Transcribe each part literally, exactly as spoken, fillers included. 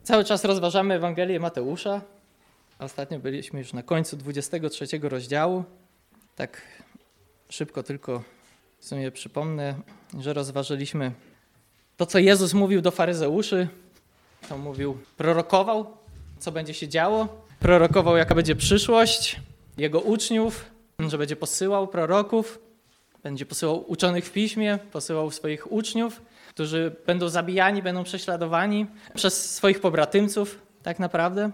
Cały czas rozważamy Ewangelię Mateusza. Ostatnio byliśmy już na końcu dwudziestego trzeciego rozdziału. Tak szybko tylko w sumie przypomnę, że rozważyliśmy to, co Jezus mówił do faryzeuszy. To mówił, prorokował, co będzie się działo. Prorokował, jaka będzie przyszłość Jego uczniów, że będzie posyłał proroków, będzie posyłał uczonych w piśmie, posyłał swoich uczniów, którzy będą zabijani, będą prześladowani przez swoich pobratymców, tak naprawdę,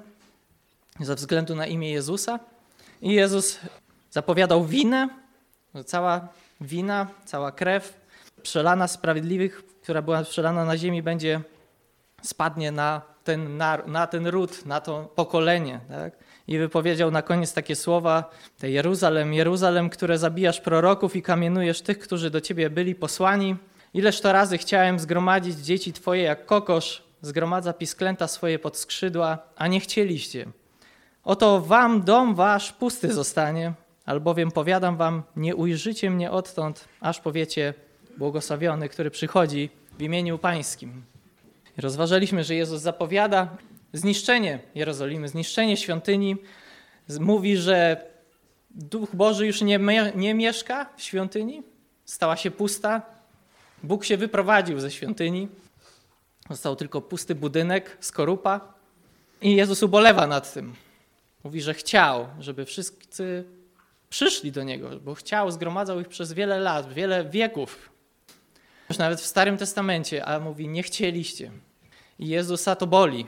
ze względu na imię Jezusa. I Jezus zapowiadał winę, że cała wina, cała krew przelana sprawiedliwych, która była przelana na ziemi, będzie spadnie na ten, na, na ten ród, na to pokolenie. Tak? I wypowiedział na koniec takie słowa: Ty Jeruzalem, Jeruzalem, które zabijasz proroków i kamienujesz tych, którzy do ciebie byli posłani. Ileż to razy chciałem zgromadzić dzieci twoje jak kokosz, zgromadza pisklęta swoje pod skrzydła, a nie chcieliście. Oto wam dom wasz pusty zostanie, albowiem powiadam wam, nie ujrzycie mnie odtąd, aż powiecie, błogosławiony, który przychodzi w imieniu Pańskim. Rozważaliśmy, że Jezus zapowiada zniszczenie Jerozolimy, zniszczenie świątyni. Mówi, że Duch Boży już nie, nie mieszka w świątyni, stała się pusta. Bóg się wyprowadził ze świątyni. Został tylko pusty budynek, skorupa. I Jezus ubolewa nad tym. Mówi, że chciał, żeby wszyscy przyszli do Niego, bo chciał, zgromadzał ich przez wiele lat, wiele wieków. Już nawet w Starym Testamencie, a mówi, nie chcieliście. I Jezusa to boli,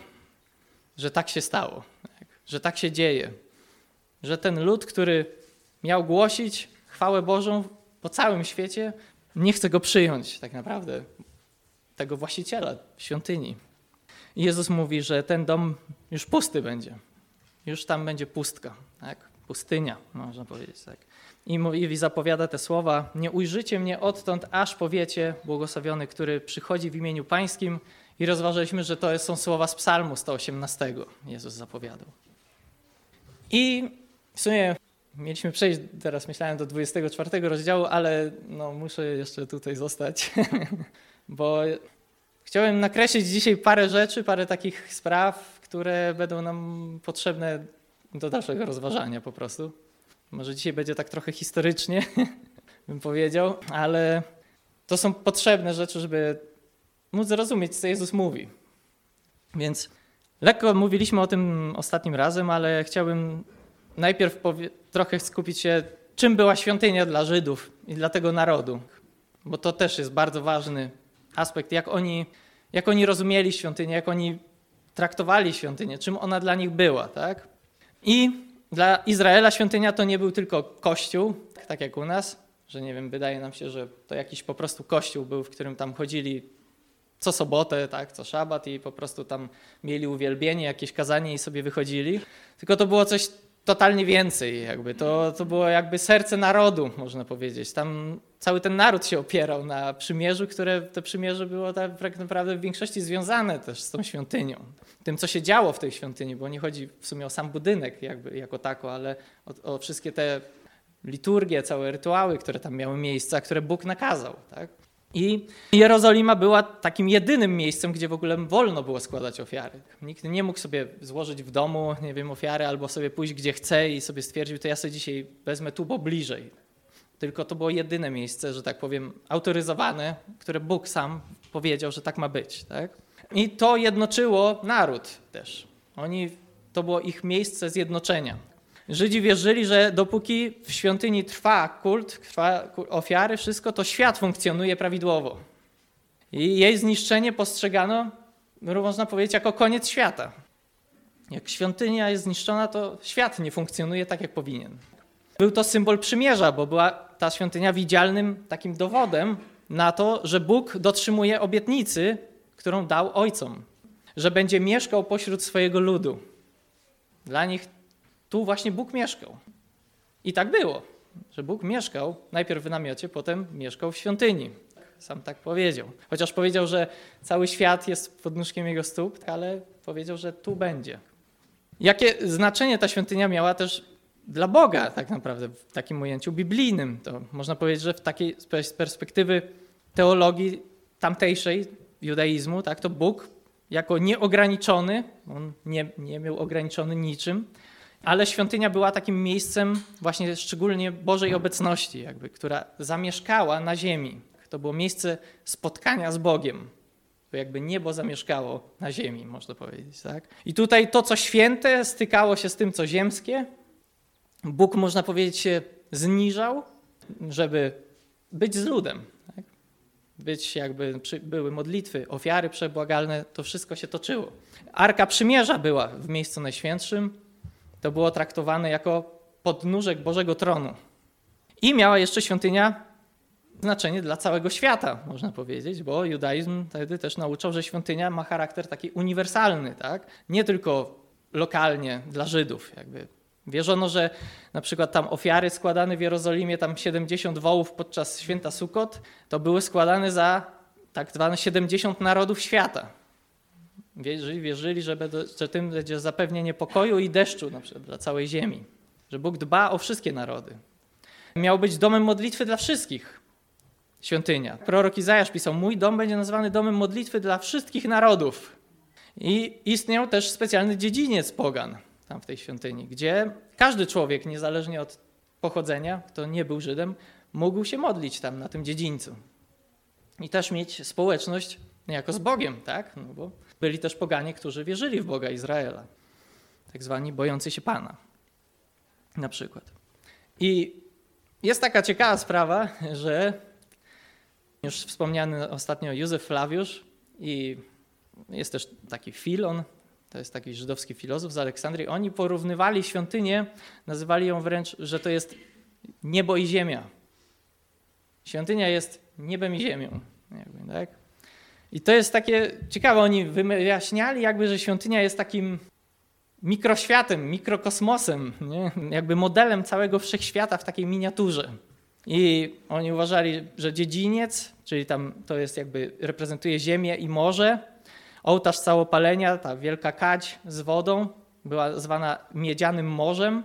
że tak się stało, że tak się dzieje. Że ten lud, który miał głosić chwałę Bożą po całym świecie, nie chce go przyjąć tak naprawdę, tego właściciela świątyni. I Jezus mówi, że ten dom już pusty będzie. Już tam będzie pustka, tak? Pustynia, można powiedzieć. Tak. I mówi, i zapowiada te słowa: nie ujrzycie mnie odtąd, aż powiecie, błogosławiony, który przychodzi w imieniu Pańskim. I rozważyliśmy, że to są słowa z Psalmu sto osiemnastego. Jezus zapowiadał. I w sumie mieliśmy przejść, teraz myślałem, do dwudziestego czwartego rozdziału, ale no, muszę jeszcze tutaj zostać, bo chciałem nakreślić dzisiaj parę rzeczy, parę takich spraw, które będą nam potrzebne do dalszego rozważania po prostu. Może dzisiaj będzie tak trochę historycznie, bym powiedział, ale to są potrzebne rzeczy, żeby móc zrozumieć, co Jezus mówi. Więc lekko mówiliśmy o tym ostatnim razem, ale chciałbym najpierw powie- trochę skupić się, czym była świątynia dla Żydów i dla tego narodu. Bo to też jest bardzo ważny aspekt, jak oni, jak oni rozumieli świątynię, jak oni traktowali świątynię, czym ona dla nich była. Tak? I dla Izraela świątynia to nie był tylko kościół, tak jak u nas, że nie wiem, wydaje nam się, że to jakiś po prostu kościół był, w którym tam chodzili co sobotę, tak, co szabat i po prostu tam mieli uwielbienie, jakieś kazanie i sobie wychodzili. Tylko to było coś totalnie więcej. Jakby. To, to było jakby serce narodu, można powiedzieć. Tam cały ten naród się opierał na przymierzu, które to przymierze było tak naprawdę w większości związane też z tą świątynią. Tym, co się działo w tej świątyni, bo nie chodzi w sumie o sam budynek jakby jako tako, ale o, o wszystkie te liturgie, całe rytuały, które tam miały miejsce, które Bóg nakazał. Tak? I Jerozolima była takim jedynym miejscem, gdzie w ogóle wolno było składać ofiary. Nikt nie mógł sobie złożyć w domu, nie wiem, ofiary albo sobie pójść gdzie chce i sobie stwierdził, to ja sobie dzisiaj wezmę tu, bo bliżej. Tylko to było jedyne miejsce, że tak powiem, autoryzowane, które Bóg sam powiedział, że tak ma być. Tak? I to jednoczyło naród też. Oni, to było ich miejsce zjednoczenia. Żydzi wierzyli, że dopóki w świątyni trwa kult, trwa ofiary, wszystko, to świat funkcjonuje prawidłowo. I jej zniszczenie postrzegano, można powiedzieć, jako koniec świata. Jak świątynia jest zniszczona, to świat nie funkcjonuje tak, jak powinien. Był to symbol przymierza, bo była ta świątynia widzialnym takim dowodem na to, że Bóg dotrzymuje obietnicy, którą dał ojcom, że będzie mieszkał pośród swojego ludu. Dla nich tu właśnie Bóg mieszkał. I tak było, że Bóg mieszkał najpierw w namiocie, potem mieszkał w świątyni. Sam tak powiedział. Chociaż powiedział, że cały świat jest pod nóżkiem jego stóp, ale powiedział, że tu będzie. Jakie znaczenie ta świątynia miała też dla Boga tak naprawdę w takim ujęciu biblijnym? To można powiedzieć, że w takiej z perspektywy teologii tamtejszej judaizmu, tak, to Bóg jako nieograniczony, on nie, nie był ograniczony niczym, ale świątynia była takim miejscem właśnie szczególnie Bożej obecności, jakby, która zamieszkała na ziemi. To było miejsce spotkania z Bogiem. To jakby niebo zamieszkało na ziemi, można powiedzieć. Tak? I tutaj to, co święte, stykało się z tym, co ziemskie. Bóg, można powiedzieć, się zniżał, żeby być z ludem. Tak? Być jakby, były modlitwy, ofiary przebłagalne, to wszystko się toczyło. Arka Przymierza była w miejscu najświętszym. To było traktowane jako podnóżek Bożego tronu. I miała jeszcze świątynia znaczenie dla całego świata, można powiedzieć, bo judaizm wtedy też nauczał, że świątynia ma charakter taki uniwersalny, tak? Nie tylko lokalnie dla Żydów. Jakby. Wierzono, że na przykład tam ofiary składane w Jerozolimie, tam siedemdziesiąt wołów podczas święta Sukot, to były składane za tak zwane siedemdziesiąt narodów świata. Wierzyli, wierzyli że, będą, że tym będzie zapewnienie pokoju i deszczu na przykład dla całej ziemi. Że Bóg dba o wszystkie narody. Miał być domem modlitwy dla wszystkich. Świątynia. Prorok Izajasz pisał, mój dom będzie nazwany domem modlitwy dla wszystkich narodów. I istniał też specjalny dziedziniec pogan tam w tej świątyni, gdzie każdy człowiek, niezależnie od pochodzenia, kto nie był Żydem, mógł się modlić tam na tym dziedzińcu. I też mieć społeczność niejako z Bogiem, tak? No bo byli też poganie, którzy wierzyli w Boga Izraela. Tak zwani bojący się Pana. Na przykład. I jest taka ciekawa sprawa, że już wspomniany ostatnio Józef Flawiusz i jest też taki Filon, to jest taki żydowski filozof z Aleksandrii, oni porównywali świątynię, nazywali ją wręcz, że to jest niebo i ziemia. Świątynia jest niebem i ziemią. Jakby, tak? I to jest takie ciekawe, oni wyjaśniali jakby, że świątynia jest takim mikroświatem, mikrokosmosem, nie? Jakby modelem całego wszechświata w takiej miniaturze. I oni uważali, że dziedziniec, czyli tam to jest jakby reprezentuje ziemię i morze, ołtarz całopalenia, ta wielka kadź z wodą była zwana miedzianym morzem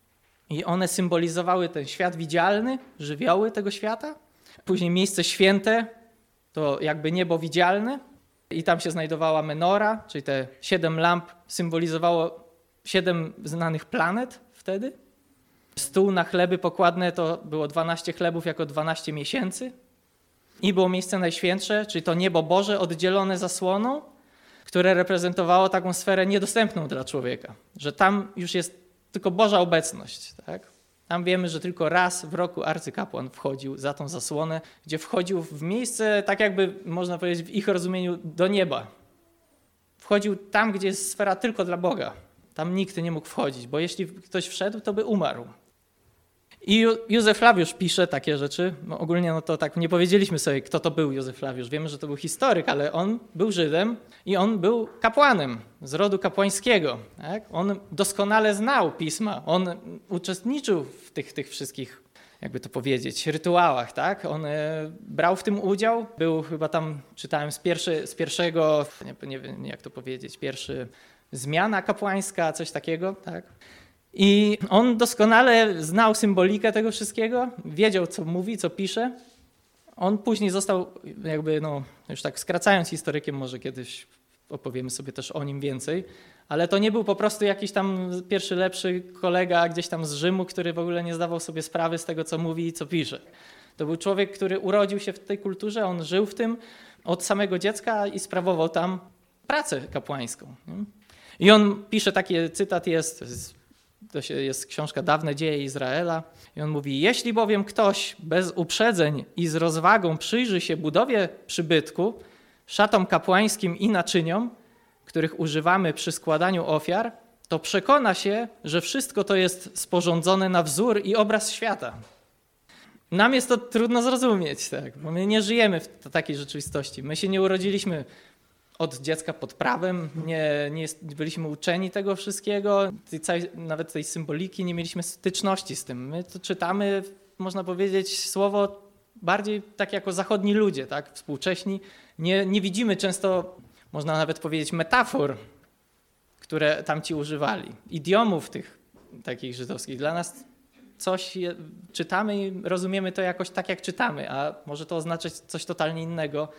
i one symbolizowały ten świat widzialny, żywioły tego świata. Później miejsce święte to jakby niebo widzialne i tam się znajdowała menora, czyli te siedem lamp symbolizowało siedem znanych planet wtedy. Stół na chleby pokładne to było dwanaście chlebów jako dwanaście miesięcy. I było miejsce najświętsze, czyli to niebo Boże oddzielone zasłoną, które reprezentowało taką sferę niedostępną dla człowieka. Że tam już jest tylko Boża obecność. Tak? Tam wiemy, że tylko raz w roku arcykapłan wchodził za tą zasłonę, gdzie wchodził w miejsce, tak jakby można powiedzieć w ich rozumieniu, do nieba. Wchodził tam, gdzie jest sfera tylko dla Boga. Tam nikt nie mógł wchodzić, bo jeśli ktoś wszedł, to by umarł. I Józef Flawiusz pisze takie rzeczy. No ogólnie no to tak nie powiedzieliśmy sobie, kto to był Józef Flawiusz. Wiemy, że to był historyk, ale on był Żydem i on był kapłanem z rodu kapłańskiego. Tak? On doskonale znał pisma. On uczestniczył w tych, tych wszystkich, jakby to powiedzieć, rytuałach. Tak? On e, brał w tym udział. Był chyba tam, czytałem z, pierwszy, z pierwszego, nie, nie wiem jak to powiedzieć, pierwszy zmiana kapłańska, coś takiego. Tak? I on doskonale znał symbolikę tego wszystkiego, wiedział, co mówi, co pisze. On później został, jakby, no, już tak skracając historykiem, może kiedyś opowiemy sobie też o nim więcej, ale to nie był po prostu jakiś tam pierwszy lepszy kolega gdzieś tam z Rzymu, który w ogóle nie zdawał sobie sprawy z tego, co mówi i co pisze. To był człowiek, który urodził się w tej kulturze, on żył w tym od samego dziecka i sprawował tam pracę kapłańską. I on pisze, taki cytat jest, to jest książka Dawne dzieje Izraela i on mówi, jeśli bowiem ktoś bez uprzedzeń i z rozwagą przyjrzy się budowie przybytku, szatom kapłańskim i naczyniom, których używamy przy składaniu ofiar, to przekona się, że wszystko to jest sporządzone na wzór i obraz świata. Nam jest to trudno zrozumieć, tak? Bo my nie żyjemy w takiej rzeczywistości. My się nie urodziliśmy od dziecka pod prawem, nie, nie jest, byliśmy uczeni tego wszystkiego, tej całej, nawet tej symboliki, nie mieliśmy styczności z tym. My to czytamy, można powiedzieć, słowo bardziej tak jako zachodni ludzie, tak, współcześni. Nie, nie widzimy często, można nawet powiedzieć, metafor, które tamci używali, idiomów tych takich żydowskich. Dla nas coś je, czytamy i rozumiemy to jakoś tak, jak czytamy, a może to oznaczać coś totalnie innego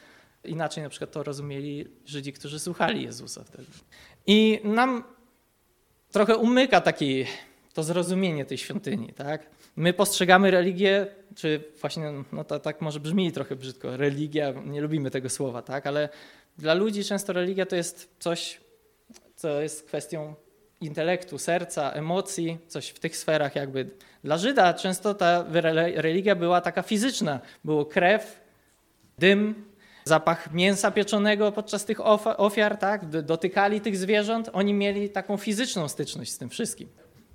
Inaczej na przykład to rozumieli Żydzi, którzy słuchali Jezusa wtedy. I nam trochę umyka taki, to zrozumienie tej świątyni, tak? My postrzegamy religię, czy właśnie, no to tak może brzmi trochę brzydko, religia, nie lubimy tego słowa, tak? Ale dla ludzi często religia to jest coś, co jest kwestią intelektu, serca, emocji, coś w tych sferach jakby. Dla Żyda często ta religia była taka fizyczna. Było krew, dym, zapach mięsa pieczonego podczas tych ofiar, tak? Dotykali tych zwierząt. Oni mieli taką fizyczną styczność z tym wszystkim.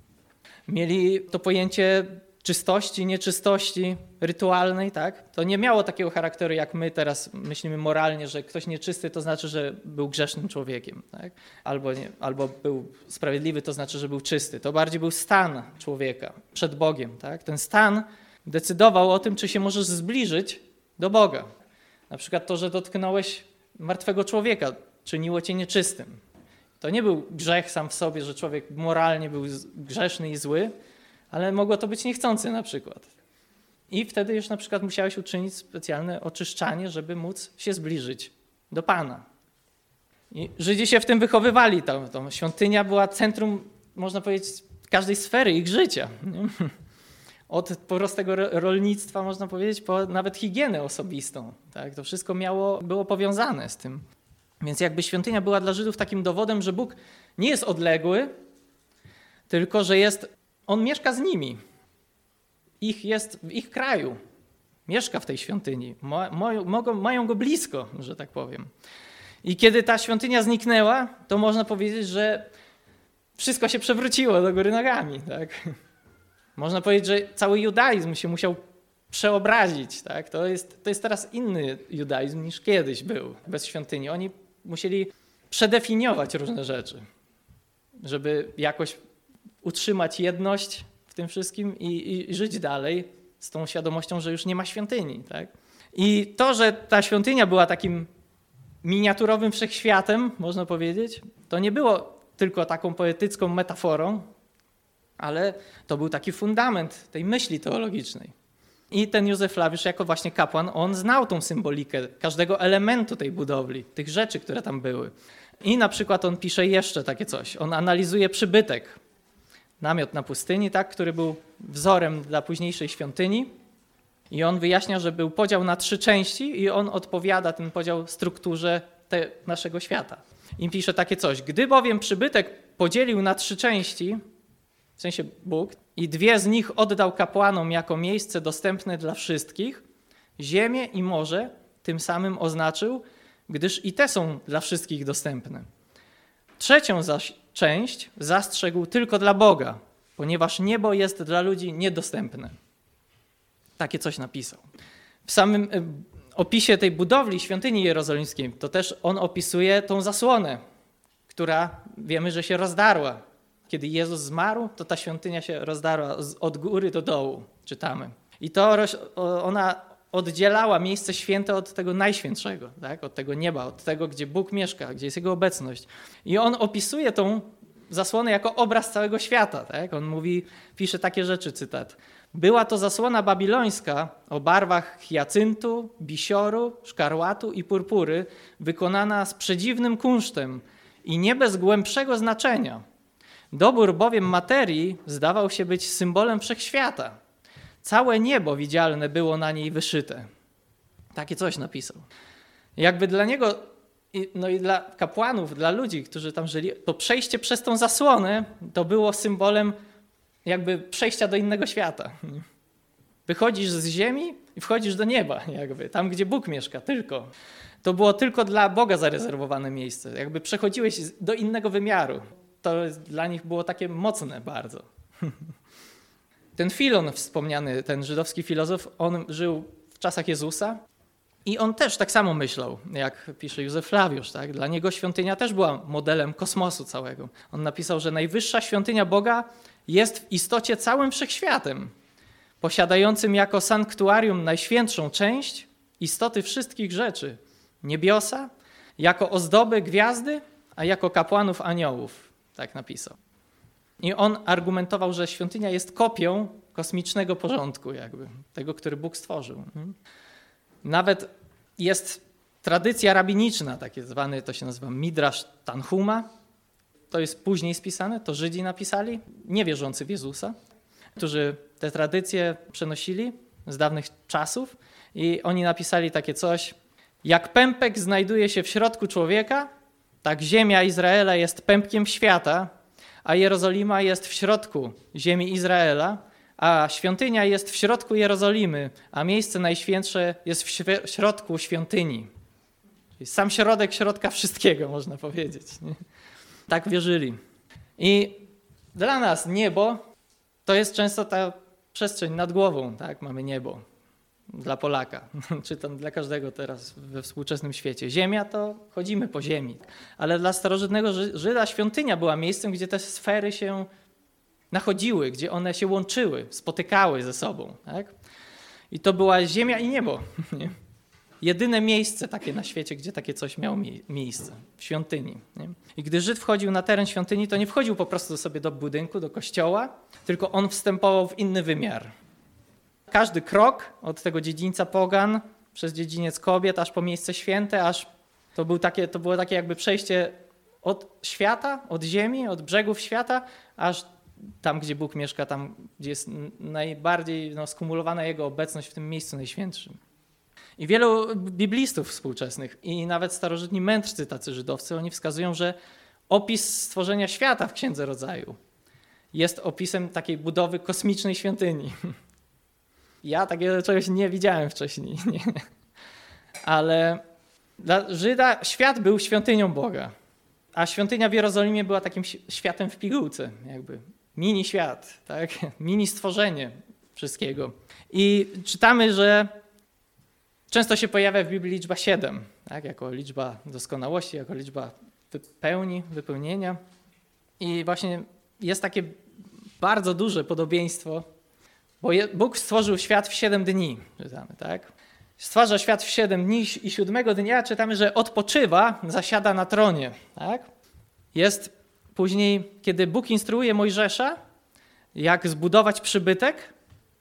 Mieli to pojęcie czystości, nieczystości rytualnej, tak? To nie miało takiego charakteru, jak my teraz myślimy moralnie, że ktoś nieczysty to znaczy, że był grzesznym człowiekiem, tak? Albo, nie, albo był sprawiedliwy, to znaczy, że był czysty. To bardziej był stan człowieka przed Bogiem, tak? Ten stan decydował o tym, czy się możesz zbliżyć do Boga. Na przykład to, że dotknąłeś martwego człowieka, czyniło cię nieczystym. To nie był grzech sam w sobie, że człowiek moralnie był grzeszny i zły, ale mogło to być niechcący na przykład. I wtedy już na przykład musiałeś uczynić specjalne oczyszczanie, żeby móc się zbliżyć do Pana. I Żydzi się w tym wychowywali. Ta, ta świątynia była centrum, można powiedzieć, każdej sfery ich życia. Nie? Od prostego rolnictwa, można powiedzieć, po nawet higienę osobistą. Tak? To wszystko miało, było powiązane z tym. Więc jakby świątynia była dla Żydów takim dowodem, że Bóg nie jest odległy, tylko że jest, On mieszka z nimi. Ich jest w ich kraju. Mieszka w tej świątyni. Ma, mogą, mają go blisko, że tak powiem. I kiedy ta świątynia zniknęła, to można powiedzieć, że wszystko się przewróciło do góry nogami. Tak? Można powiedzieć, że cały judaizm się musiał przeobrazić. Tak? To jest, to jest teraz inny judaizm niż kiedyś był bez świątyni. Oni musieli przedefiniować różne rzeczy, żeby jakoś utrzymać jedność w tym wszystkim i, i żyć dalej z tą świadomością, że już nie ma świątyni. Tak? I to, że ta świątynia była takim miniaturowym wszechświatem, można powiedzieć, to nie było tylko taką poetycką metaforą, ale to był taki fundament tej myśli teologicznej. I ten Józef Flawiusz jako właśnie kapłan, on znał tą symbolikę każdego elementu tej budowli, tych rzeczy, które tam były. I na przykład on pisze jeszcze takie coś. On analizuje przybytek. Namiot na pustyni, tak, który był wzorem dla późniejszej świątyni. I on wyjaśnia, że był podział na trzy części i on odpowiada ten podział strukturze te, naszego świata. I pisze takie coś. Gdy bowiem przybytek podzielił na trzy części, w sensie Bóg, i dwie z nich oddał kapłanom jako miejsce dostępne dla wszystkich, ziemię i morze tym samym oznaczył, gdyż i te są dla wszystkich dostępne. Trzecią zaś część zastrzegł tylko dla Boga, ponieważ niebo jest dla ludzi niedostępne. Takie coś napisał. W samym opisie tej budowli świątyni jerozolimskiej to też on opisuje tą zasłonę, która wiemy, że się rozdarła. Kiedy Jezus zmarł, to ta świątynia się rozdarła od góry do dołu, czytamy. I to ona oddzielała miejsce święte od tego najświętszego, tak? Od tego nieba, od tego, gdzie Bóg mieszka, gdzie jest Jego obecność. I on opisuje tą zasłonę jako obraz całego świata. Tak? On mówi, pisze takie rzeczy, cytat. Była to zasłona babilońska o barwach hiacyntu, bisioru, szkarłatu i purpury, wykonana z przedziwnym kunsztem i nie bez głębszego znaczenia. Dobór bowiem materii zdawał się być symbolem wszechświata. Całe niebo widzialne było na niej wyszyte. Takie coś napisał. Jakby dla niego, no i dla kapłanów, dla ludzi, którzy tam żyli, to przejście przez tą zasłonę to było symbolem jakby przejścia do innego świata. Wychodzisz z ziemi i wchodzisz do nieba, jakby tam, gdzie Bóg mieszka, tylko. To było tylko dla Boga zarezerwowane miejsce. Jakby przechodziłeś do innego wymiaru. To dla nich było takie mocne bardzo. Ten Filon wspomniany, ten żydowski filozof, on żył w czasach Jezusa i on też tak samo myślał, jak pisze Józef Flawiusz. Tak? Dla niego świątynia też była modelem kosmosu całego. On napisał, że najwyższa świątynia Boga jest w istocie całym wszechświatem, posiadającym jako sanktuarium najświętszą część istoty wszystkich rzeczy. Niebiosa, jako ozdoby gwiazdy, a jako kapłanów aniołów. Tak napisał. I on argumentował, że świątynia jest kopią kosmicznego porządku, jakby tego, który Bóg stworzył. Nawet jest tradycja rabiniczna, takie zwany, to się nazywa Midrash Tanhuma. To jest później spisane, to Żydzi napisali, niewierzący w Jezusa, którzy te tradycje przenosili z dawnych czasów i oni napisali takie coś: jak pępek znajduje się w środku człowieka, tak ziemia Izraela jest pępkiem świata, a Jerozolima jest w środku ziemi Izraela, a świątynia jest w środku Jerozolimy, a miejsce najświętsze jest w środku świątyni. Czyli sam środek środka wszystkiego, można powiedzieć. Nie? Tak wierzyli. I dla nas niebo to jest często ta przestrzeń nad głową, tak? Mamy niebo dla Polaka, czy tam dla każdego teraz we współczesnym świecie. Ziemia to chodzimy po ziemi, ale dla starożytnego Żyda świątynia była miejscem, gdzie te sfery się nachodziły, gdzie one się łączyły, spotykały ze sobą. Tak? I to była ziemia i niebo. Nie? Jedyne miejsce takie na świecie, gdzie takie coś miało mi- miejsce, w świątyni. Nie? I gdy Żyd wchodził na teren świątyni, to nie wchodził po prostu sobie do budynku, do kościoła, tylko on wstępował w inny wymiar. Każdy krok od tego dziedzińca pogan, przez dziedziniec kobiet, aż po miejsce święte, aż to, był takie, to było takie jakby przejście od świata, od ziemi, od brzegów świata, aż tam, gdzie Bóg mieszka, tam, gdzie jest najbardziej no, skumulowana Jego obecność w tym miejscu najświętszym. I wielu biblistów współczesnych i nawet starożytni mędrcy, tacy żydowscy, oni wskazują, że opis stworzenia świata w Księdze Rodzaju jest opisem takiej budowy kosmicznej świątyni. Ja takiego czegoś nie widziałem wcześniej. Nie? Ale dla Żyda świat był świątynią Boga, a świątynia w Jerozolimie była takim światem w pigułce, jakby mini świat, tak? Mini stworzenie wszystkiego. I czytamy, że często się pojawia w Biblii liczba siedem, tak? Jako liczba doskonałości, jako liczba pełni, wypełnienia. I właśnie jest takie bardzo duże podobieństwo, bo Bóg stworzył świat w siedem dni, czytamy, tak? Stwarza świat w siedem dni i siódmego dnia czytamy, że odpoczywa, zasiada na tronie, tak? Jest później, kiedy Bóg instruuje Mojżesza, jak zbudować przybytek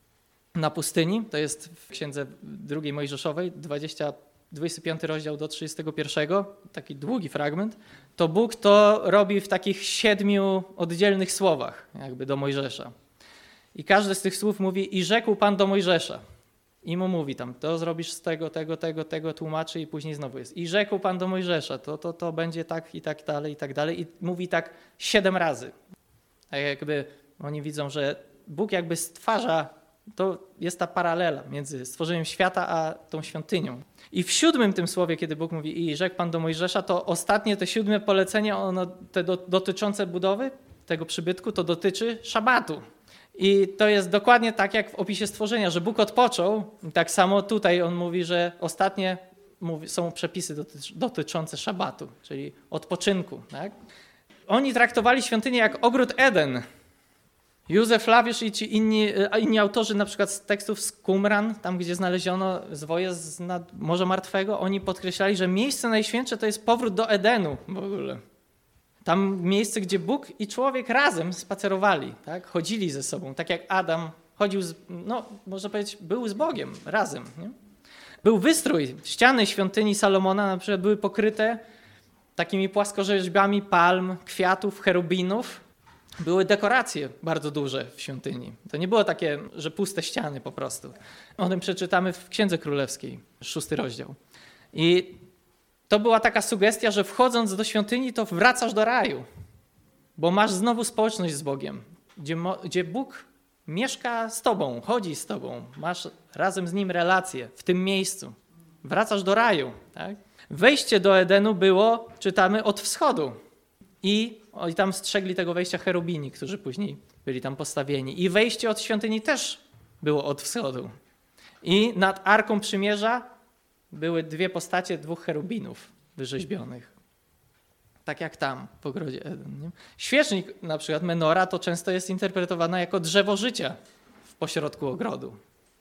na pustyni, to jest w Księdze drugiej Mojżeszowej, dwudziesty piąty rozdział do trzydziestego pierwszego, taki długi fragment, to Bóg to robi w takich siedmiu oddzielnych słowach, jakby do Mojżesza. I każdy z tych słów mówi: i rzekł Pan do Mojżesza. I mu mówi tam, to zrobisz z tego, tego, tego, tego, tłumaczy i później znowu jest. I rzekł Pan do Mojżesza, to, to, to będzie tak i tak dalej, i tak dalej. I mówi tak siedem razy. A jakby oni widzą, że Bóg jakby stwarza, to jest ta paralela między stworzeniem świata a tą świątynią. I w siódmym tym słowie, kiedy Bóg mówi i rzekł Pan do Mojżesza, to ostatnie, te siódme polecenie, ono, te do, dotyczące budowy tego przybytku, to dotyczy szabatu. I to jest dokładnie tak, jak w opisie stworzenia, że Bóg odpoczął. I tak samo tutaj on mówi, że ostatnie mówi, są przepisy doty, dotyczące szabatu, czyli odpoczynku. Tak? Oni traktowali świątynię jak ogród Eden. Józef Flawiusz i ci inni, inni autorzy, na przykład z tekstów z Qumran, tam gdzie znaleziono zwoje z nad Morza Martwego, oni podkreślali, że miejsce najświętsze to jest powrót do Edenu w ogóle. Tam miejsce, gdzie Bóg i człowiek razem spacerowali, tak? Chodzili ze sobą, tak jak Adam chodził, z, no można powiedzieć, był z Bogiem razem. Nie? Był wystrój. Ściany świątyni Salomona na przykład były pokryte takimi płaskorzeźbami palm, kwiatów, cherubinów. Były dekoracje bardzo duże w świątyni. To nie było takie, że puste ściany po prostu. O tym przeczytamy w Księdze Królewskiej, szósty rozdział. I to była taka sugestia, że wchodząc do świątyni, to wracasz do raju, bo masz znowu społeczność z Bogiem, gdzie, mo, gdzie Bóg mieszka z tobą, chodzi z tobą, masz razem z Nim relacje w tym miejscu. Wracasz do raju. Tak? Wejście do Edenu było, czytamy, od wschodu. I, o, i tam strzegli tego wejścia cherubini, którzy później byli tam postawieni. I wejście od świątyni też było od wschodu. I nad Arką Przymierza były dwie postacie dwóch cherubinów wyrzeźbionych. Tak jak tam w ogrodzie Eden. Nie? Świecznik, na przykład menora, to często jest interpretowana jako drzewo życia w pośrodku ogrodu.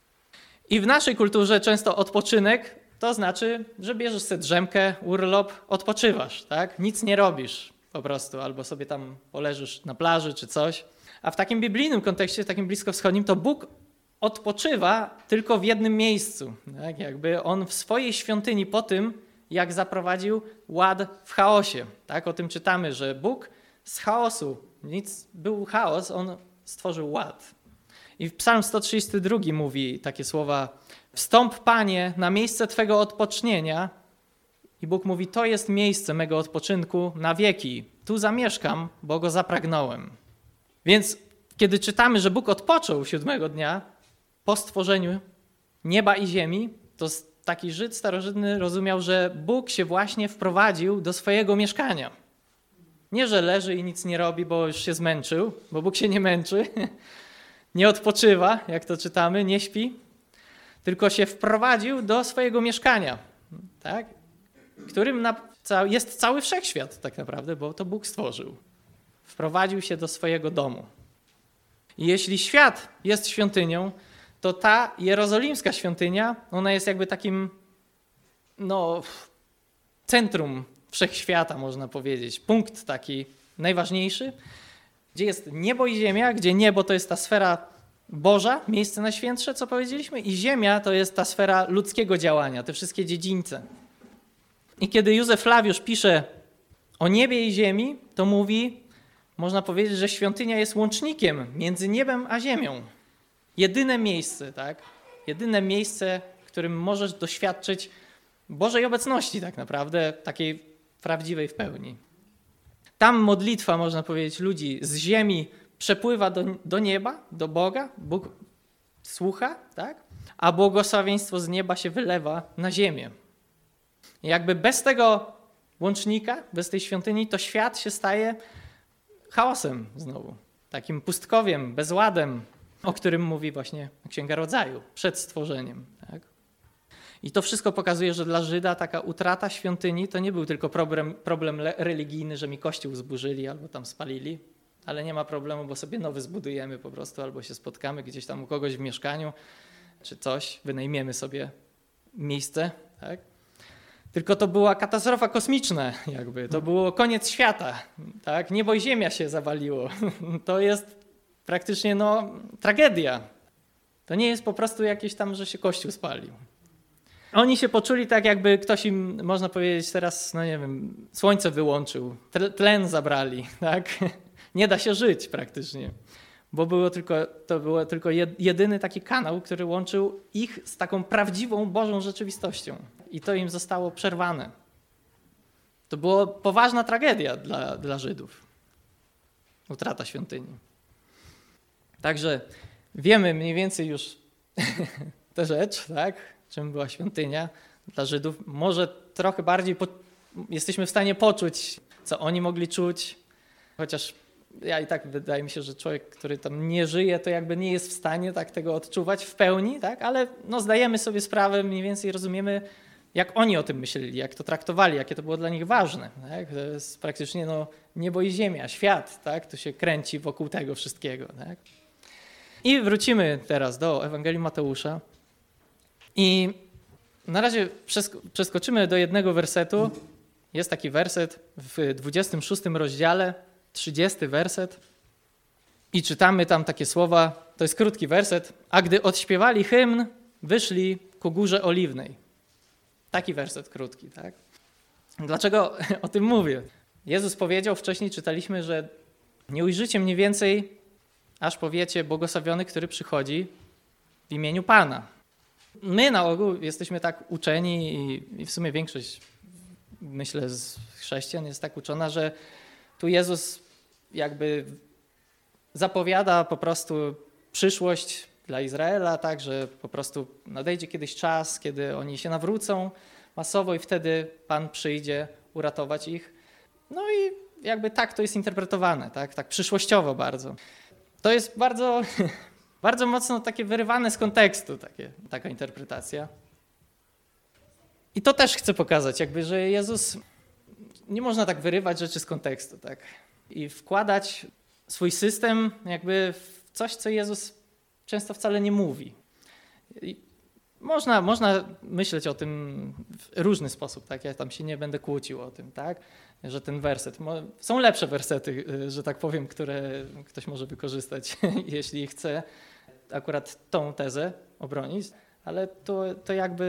I w naszej kulturze często odpoczynek to znaczy, że bierzesz sobie drzemkę, urlop, odpoczywasz, tak? Nic nie robisz po prostu, albo sobie tam poleżysz na plaży czy coś. A w takim biblijnym kontekście, takim bliskowschodnim, to Bóg odpoczywa tylko w jednym miejscu. Tak? Jakby on w swojej świątyni po tym, jak zaprowadził ład w chaosie. Tak? O tym czytamy, że Bóg z chaosu, nic, był chaos, on stworzył ład. I w Psalm sto trzydziesty drugi mówi takie słowa: wstąp, Panie, na miejsce Twego odpocznienia. I Bóg mówi: to jest miejsce mego odpoczynku na wieki. Tu zamieszkam, bo go zapragnąłem. Więc kiedy czytamy, że Bóg odpoczął siódmego dnia po stworzeniu nieba i ziemi, to taki Żyd starożytny rozumiał, że Bóg się właśnie wprowadził do swojego mieszkania. Nie, że leży i nic nie robi, bo już się zmęczył, bo Bóg się nie męczy, nie odpoczywa, jak to czytamy, nie śpi, tylko się wprowadził do swojego mieszkania, tak? Którym na, jest cały wszechświat tak naprawdę, bo to Bóg stworzył. Wprowadził się do swojego domu. I jeśli świat jest świątynią, to ta jerozolimska świątynia, ona jest jakby takim no, centrum wszechświata, można powiedzieć. Punkt taki najważniejszy, gdzie jest niebo i ziemia, gdzie niebo to jest ta sfera Boża, miejsce najświętsze, co powiedzieliśmy, i ziemia to jest ta sfera ludzkiego działania, te wszystkie dziedzińce. I kiedy Józef Flawiusz pisze o niebie i ziemi, to mówi, można powiedzieć, że świątynia jest łącznikiem między niebem a ziemią. Jedyne miejsce, tak? Jedyne miejsce, w którym możesz doświadczyć Bożej obecności tak naprawdę, takiej prawdziwej w pełni. Tam modlitwa, można powiedzieć, ludzi z ziemi przepływa do, do nieba, do Boga, Bóg słucha, tak? A błogosławieństwo z nieba się wylewa na ziemię. I jakby bez tego łącznika, bez tej świątyni, to świat się staje chaosem znowu, takim pustkowiem, bezładem, o którym mówi właśnie Księga Rodzaju, przed stworzeniem. Tak? I to wszystko pokazuje, że dla Żyda taka utrata świątyni to nie był tylko problem, problem religijny, że mi kościół zburzyli albo tam spalili, ale nie ma problemu, bo sobie nowy zbudujemy po prostu, albo się spotkamy gdzieś tam u kogoś w mieszkaniu, czy coś, wynajmiemy sobie miejsce. Tak? Tylko to była katastrofa kosmiczna, jakby. To było koniec świata. Tak? Niebo i ziemia się zawaliło. To jest praktycznie no, tragedia. To nie jest po prostu jakieś tam, że się kościół spalił. Oni się poczuli tak, jakby ktoś im, można powiedzieć teraz, no nie wiem, słońce wyłączył, tlen zabrali, tak? Nie da się żyć praktycznie, bo było tylko, to był tylko jedyny taki kanał, który łączył ich z taką prawdziwą Bożą rzeczywistością. I to im zostało przerwane. To była poważna tragedia dla, dla Żydów. Utrata świątyni. Także wiemy mniej więcej już tę rzecz, tak? Czym była świątynia dla Żydów. Może trochę bardziej po, jesteśmy w stanie poczuć, co oni mogli czuć, chociaż ja i tak wydaje mi się, że człowiek, który tam nie żyje, to jakby nie jest w stanie tak tego odczuwać w pełni, tak? Ale no, zdajemy sobie sprawę, mniej więcej rozumiemy, jak oni o tym myśleli, jak to traktowali, jakie to było dla nich ważne. Tak? To jest praktycznie no, niebo i ziemia, świat, tak? To się kręci wokół tego wszystkiego. Tak? I wrócimy teraz do Ewangelii Mateusza. I na razie przeskoczymy do jednego wersetu. Jest taki werset w dwudziestym szóstym rozdziale, trzydziesty werset. I czytamy tam takie słowa, to jest krótki werset. A gdy odśpiewali hymn, wyszli ku Górze Oliwnej. Taki werset krótki, tak? Dlaczego o tym mówię? Jezus powiedział, wcześniej czytaliśmy, że nie ujrzycie mniej więcej, aż powiecie błogosławiony, który przychodzi w imieniu Pana. My na ogół jesteśmy tak uczeni i, i w sumie większość, myślę, z chrześcijan jest tak uczona, że tu Jezus jakby zapowiada po prostu przyszłość dla Izraela, tak, że po prostu nadejdzie kiedyś czas, kiedy oni się nawrócą masowo i wtedy Pan przyjdzie uratować ich. No i jakby tak to jest interpretowane, tak, tak przyszłościowo bardzo. To jest bardzo... Bardzo mocno takie wyrywane z kontekstu, takie, taka interpretacja. I to też chcę pokazać, jakby, że Jezus, nie można tak wyrywać rzeczy z kontekstu, tak? I wkładać swój system jakby w coś, co Jezus często wcale nie mówi. I można, można myśleć o tym w różny sposób, tak? Ja tam się nie będę kłócił o tym, tak? Że ten werset, są lepsze wersety, że tak powiem, które ktoś może wykorzystać, jeśli chce akurat tą tezę obronić, ale to, to jakby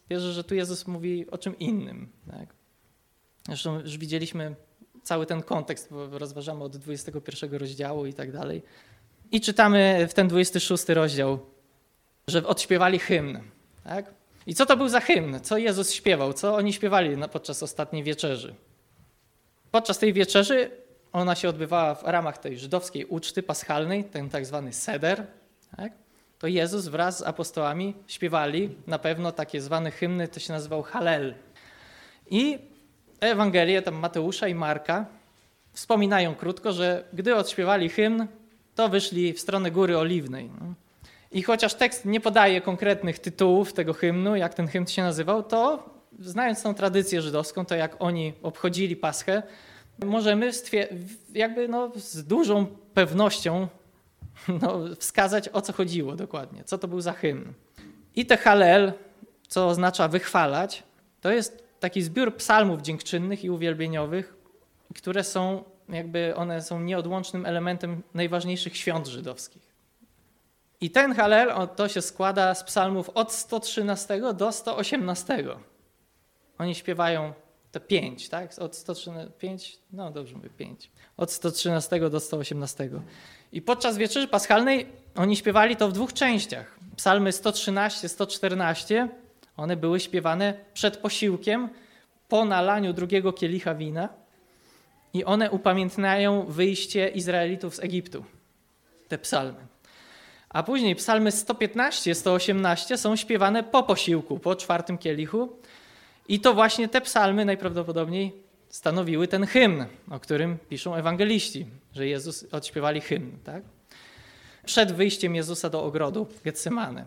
wierzę, że tu Jezus mówi o czym innym. Tak? Zresztą już widzieliśmy cały ten kontekst, bo rozważamy od dwudziestego pierwszego rozdziału i tak dalej. I czytamy w ten dwudziesty szósty rozdział, że odśpiewali hymn. Tak? I co to był za hymn? Co Jezus śpiewał? Co oni śpiewali podczas ostatniej wieczerzy? Podczas tej wieczerzy, ona się odbywała w ramach tej żydowskiej uczty paschalnej, ten tak zwany seder, tak? To Jezus wraz z apostołami śpiewali na pewno takie zwane hymny, to się nazywał Hallel. I Ewangelie, tam Mateusza i Marka, wspominają krótko, że gdy odśpiewali hymn, to wyszli w stronę Góry Oliwnej. I chociaż tekst nie podaje konkretnych tytułów tego hymnu, jak ten hymn się nazywał, to znając tą tradycję żydowską, to jak oni obchodzili Paschę, możemy jakby no, z dużą pewnością no, wskazać, o co chodziło dokładnie, co to był za hymn. I te Hallel, co oznacza wychwalać, to jest taki zbiór psalmów dziękczynnych i uwielbieniowych, które są jakby one są nieodłącznym elementem najważniejszych świąt żydowskich. I ten Hallel to się składa z psalmów od sto trzynastego do sto osiemnastego. Oni śpiewają te pięć, tak? Od sto trzynastego, pięć, no dobrze mówię, pięć. Od sto trzynastego do sto osiemnastego. I podczas wieczerzy paschalnej oni śpiewali to w dwóch częściach. Psalmy sto trzynaście, sto czternaście, one były śpiewane przed posiłkiem, po nalaniu drugiego kielicha wina i one upamiętniają wyjście Izraelitów z Egiptu, te psalmy. A później psalmy sto piętnaście, sto osiemnaście są śpiewane po posiłku, po czwartym kielichu i to właśnie te psalmy najprawdopodobniej stanowiły ten hymn, o którym piszą ewangeliści, że Jezus odśpiewali hymn, tak? Przed wyjściem Jezusa do ogrodu Getsemane.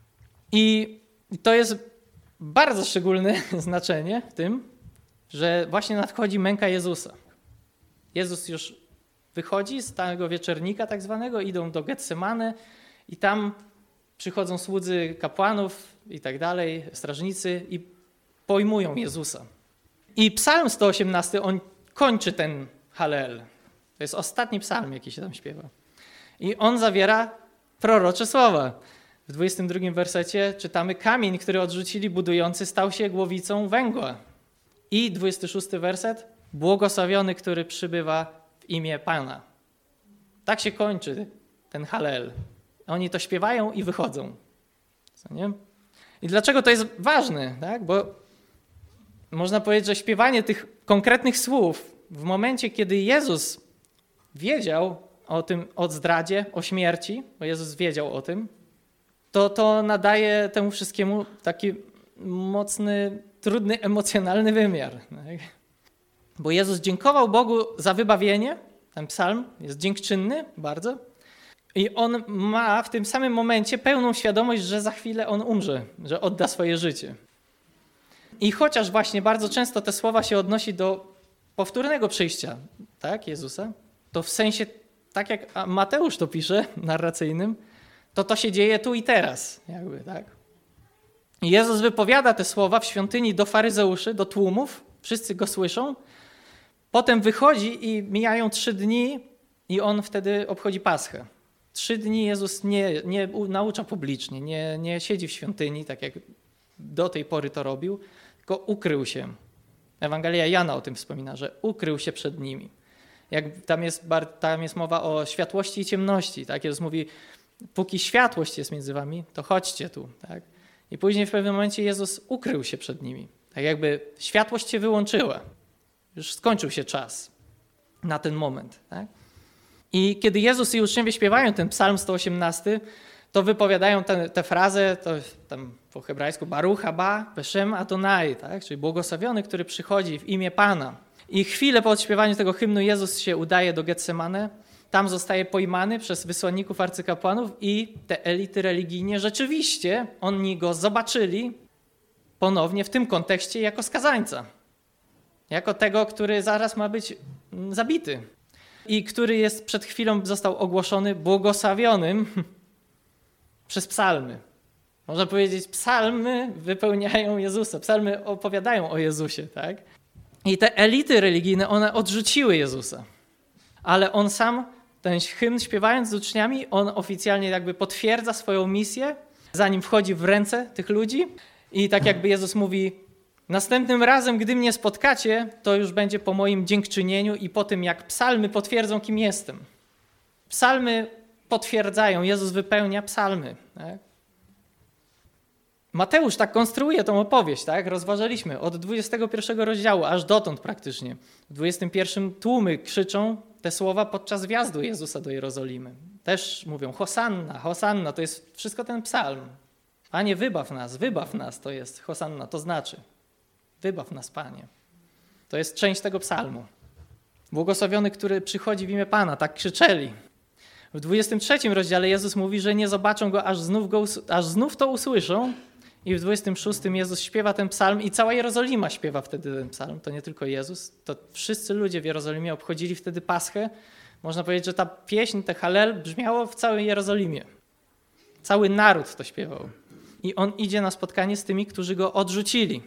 I to jest bardzo szczególne znaczenie w tym, że właśnie nadchodzi męka Jezusa. Jezus już wychodzi z tego wieczernika tak zwanego, idą do Getsemane i tam przychodzą słudzy kapłanów i tak dalej, strażnicy i pojmują Jezusa. I psalm sto osiemnasty, on kończy ten Hallel. To jest ostatni psalm, jaki się tam śpiewa. I on zawiera prorocze słowa. W dwudziestym drugim wersecie czytamy: kamień, który odrzucili budujący, stał się głowicą węgła. I dwudziesty szósty werset: błogosławiony, który przybywa w imię Pana. Tak się kończy ten Hallel. Oni to śpiewają i wychodzą. Co nie? I dlaczego to jest ważne? Tak? Bo można powiedzieć, że śpiewanie tych konkretnych słów w momencie, kiedy Jezus wiedział o tym, o zdradzie, o śmierci, bo Jezus wiedział o tym, to to nadaje temu wszystkiemu taki mocny, trudny, emocjonalny wymiar. Tak? Bo Jezus dziękował Bogu za wybawienie, ten psalm jest dziękczynny bardzo i on ma w tym samym momencie pełną świadomość, że za chwilę on umrze, że odda swoje życie. I chociaż właśnie bardzo często te słowa się odnosi do powtórnego przyjścia, tak, Jezusa, to w sensie, tak jak Mateusz to pisze, narracyjnym, to to się dzieje tu i teraz. Jakby, tak? I Jezus wypowiada te słowa w świątyni do faryzeuszy, do tłumów, wszyscy go słyszą, potem wychodzi i mijają trzy dni i on wtedy obchodzi Paschę. Trzy dni Jezus nie, nie naucza publicznie, nie, nie siedzi w świątyni, tak jak do tej pory to robił, tylko ukrył się. Ewangelia Jana o tym wspomina, że ukrył się przed nimi. Jak tam jest, tam jest mowa o światłości i ciemności. Tak? Jezus mówi, póki światłość jest między wami, to chodźcie tu. Tak? I później w pewnym momencie Jezus ukrył się przed nimi. Tak jakby światłość się wyłączyła. Już skończył się czas na ten moment. Tak? I kiedy Jezus i uczniowie śpiewają ten psalm sto osiemnasty, to wypowiadają tę frazę, to tam po hebrajsku Baruch haba beshem Adonai, tak? Czyli błogosławiony, który przychodzi w imię Pana. I chwilę po odśpiewaniu tego hymnu Jezus się udaje do Getsemane, tam zostaje pojmany przez wysłanników arcykapłanów i te elity religijne rzeczywiście, oni go zobaczyli ponownie w tym kontekście jako skazańca. Jako tego, który zaraz ma być zabity. I który jest przed chwilą został ogłoszony błogosławionym przez psalmy. Można powiedzieć, psalmy wypełniają Jezusa, psalmy opowiadają o Jezusie, tak? I te elity religijne, one odrzuciły Jezusa. Ale on sam, ten hymn śpiewając z uczniami, on oficjalnie jakby potwierdza swoją misję, zanim wchodzi w ręce tych ludzi I tak jakby Jezus mówi, następnym razem, gdy mnie spotkacie, to już będzie po moim dziękczynieniu i po tym, jak psalmy potwierdzą, kim jestem. Psalmy potwierdzają, Jezus wypełnia psalmy. Tak? Mateusz tak konstruuje tą opowieść, tak? Rozważaliśmy od dwudziestego pierwszego rozdziału, aż dotąd praktycznie. W dwudziestym pierwszym tłumy krzyczą te słowa podczas wjazdu Jezusa do Jerozolimy. Też mówią Hosanna, Hosanna, to jest wszystko ten psalm. Panie, wybaw nas, wybaw nas, to jest Hosanna, to znaczy wybaw nas, Panie. To jest część tego psalmu. Błogosławiony, który przychodzi w imię Pana, tak krzyczeli. W dwudziestym trzecim rozdziale Jezus mówi, że nie zobaczą Go, aż znów, go, aż znów to usłyszą. I w dwudziestym szóstym Jezus śpiewa ten psalm i cała Jerozolima śpiewa wtedy ten psalm. To nie tylko Jezus, to wszyscy ludzie w Jerozolimie obchodzili wtedy Paschę. Można powiedzieć, że ta pieśń, te Hallel brzmiało w całej Jerozolimie. Cały naród to śpiewał. I On idzie na spotkanie z tymi, którzy Go odrzucili.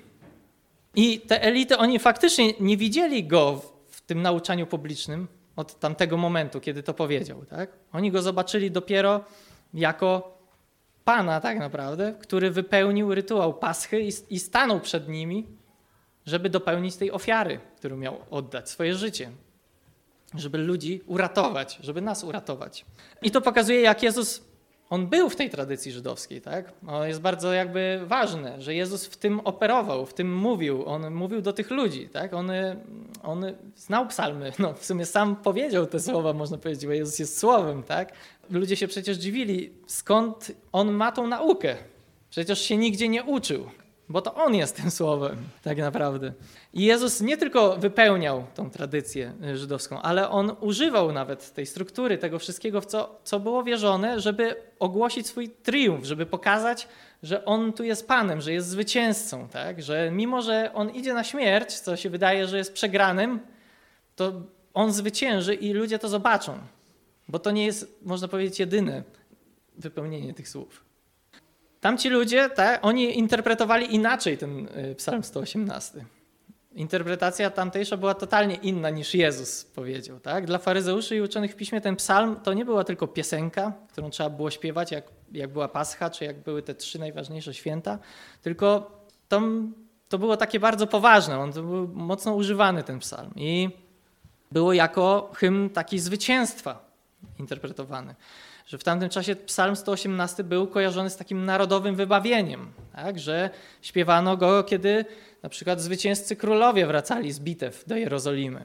I te elity, oni faktycznie nie widzieli Go w tym nauczaniu publicznym od tamtego momentu, kiedy to powiedział. Tak? Oni Go zobaczyli dopiero jako Pana tak naprawdę, który wypełnił rytuał Paschy i, i stanął przed nimi, żeby dopełnić tej ofiary, którą miał oddać, swoje życie. Żeby ludzi uratować, żeby nas uratować. I to pokazuje, jak Jezus, On był w tej tradycji żydowskiej. Tak? To jest bardzo jakby ważne, że Jezus w tym operował, w tym mówił. On mówił do tych ludzi. Tak? On, on znał psalmy. No, w sumie sam powiedział te słowa, można powiedzieć, bo Jezus jest słowem. Tak? Ludzie się przecież dziwili, skąd On ma tą naukę. Przecież się nigdzie nie uczył, bo to On jest tym słowem tak naprawdę. I Jezus nie tylko wypełniał tą tradycję żydowską, ale On używał nawet tej struktury, tego wszystkiego, w co, co było wierzone, żeby ogłosić swój triumf, żeby pokazać, że On tu jest Panem, że jest zwycięzcą. Tak? Że mimo, że On idzie na śmierć, co się wydaje, że jest przegranym, to On zwycięży i ludzie to zobaczą. Bo to nie jest, można powiedzieć, jedyne wypełnienie tych słów. Tamci ludzie, tak, oni interpretowali inaczej ten psalm sto osiemnasty. Interpretacja tamtejsza była totalnie inna niż Jezus powiedział. Tak? Dla faryzeuszy i uczonych w piśmie ten psalm to nie była tylko piosenka, którą trzeba było śpiewać, jak, jak była Pascha, czy jak były te trzy najważniejsze święta, tylko to, to było takie bardzo poważne. On to był mocno używany ten psalm i było jako hymn taki zwycięstwa interpretowany. Że w tamtym czasie psalm sto osiemnasty był kojarzony z takim narodowym wybawieniem, tak? Że śpiewano go, kiedy na przykład zwycięzcy królowie wracali z bitew do Jerozolimy.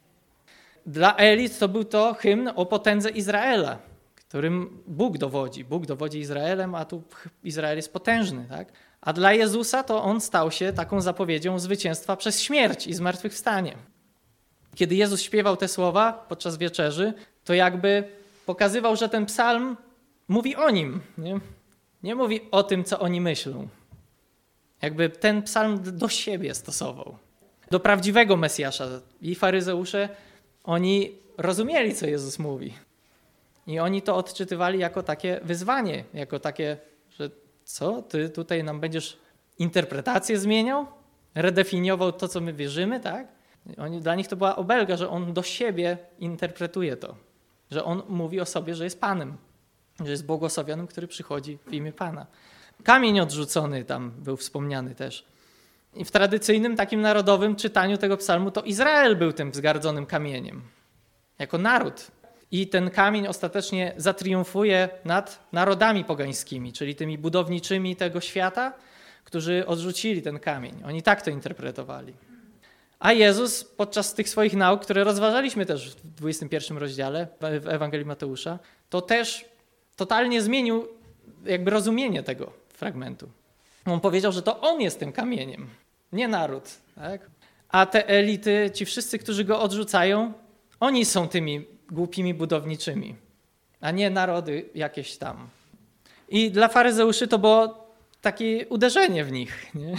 Dla elit to był to hymn o potędze Izraela, którym Bóg dowodzi. Bóg dowodzi Izraelem, a tu Izrael jest potężny. Tak? A dla Jezusa to On stał się taką zapowiedzią zwycięstwa przez śmierć i zmartwychwstanie. Kiedy Jezus śpiewał te słowa podczas wieczerzy, to jakby pokazywał, że ten psalm mówi o Nim. Nie, nie mówi o tym, co oni myślą. Jakby ten psalm do siebie stosował. Do prawdziwego Mesjasza. I faryzeusze, oni rozumieli, co Jezus mówi. I oni to odczytywali jako takie wyzwanie, jako takie, że co, ty tutaj nam będziesz interpretację zmieniał? Redefiniował to, co my wierzymy, tak? Oni, dla nich to była obelga, że on do siebie interpretuje to. Że on mówi o sobie, że jest Panem, że jest błogosławionym, który przychodzi w imię Pana. Kamień odrzucony tam był wspomniany też. I w tradycyjnym takim narodowym czytaniu tego psalmu to Izrael był tym wzgardzonym kamieniem. Jako naród. I ten kamień ostatecznie zatriumfuje nad narodami pogańskimi, czyli tymi budowniczymi tego świata, którzy odrzucili ten kamień. Oni tak to interpretowali. A Jezus podczas tych swoich nauk, które rozważaliśmy też w dwudziestym pierwszym rozdziale w Ewangelii Mateusza, to też totalnie zmienił jakby rozumienie tego fragmentu. On powiedział, że to On jest tym kamieniem, nie naród. Tak? A te elity, ci wszyscy, którzy Go odrzucają, oni są tymi głupimi budowniczymi, a nie narody jakieś tam. I dla faryzeuszy to było takie uderzenie w nich, nie?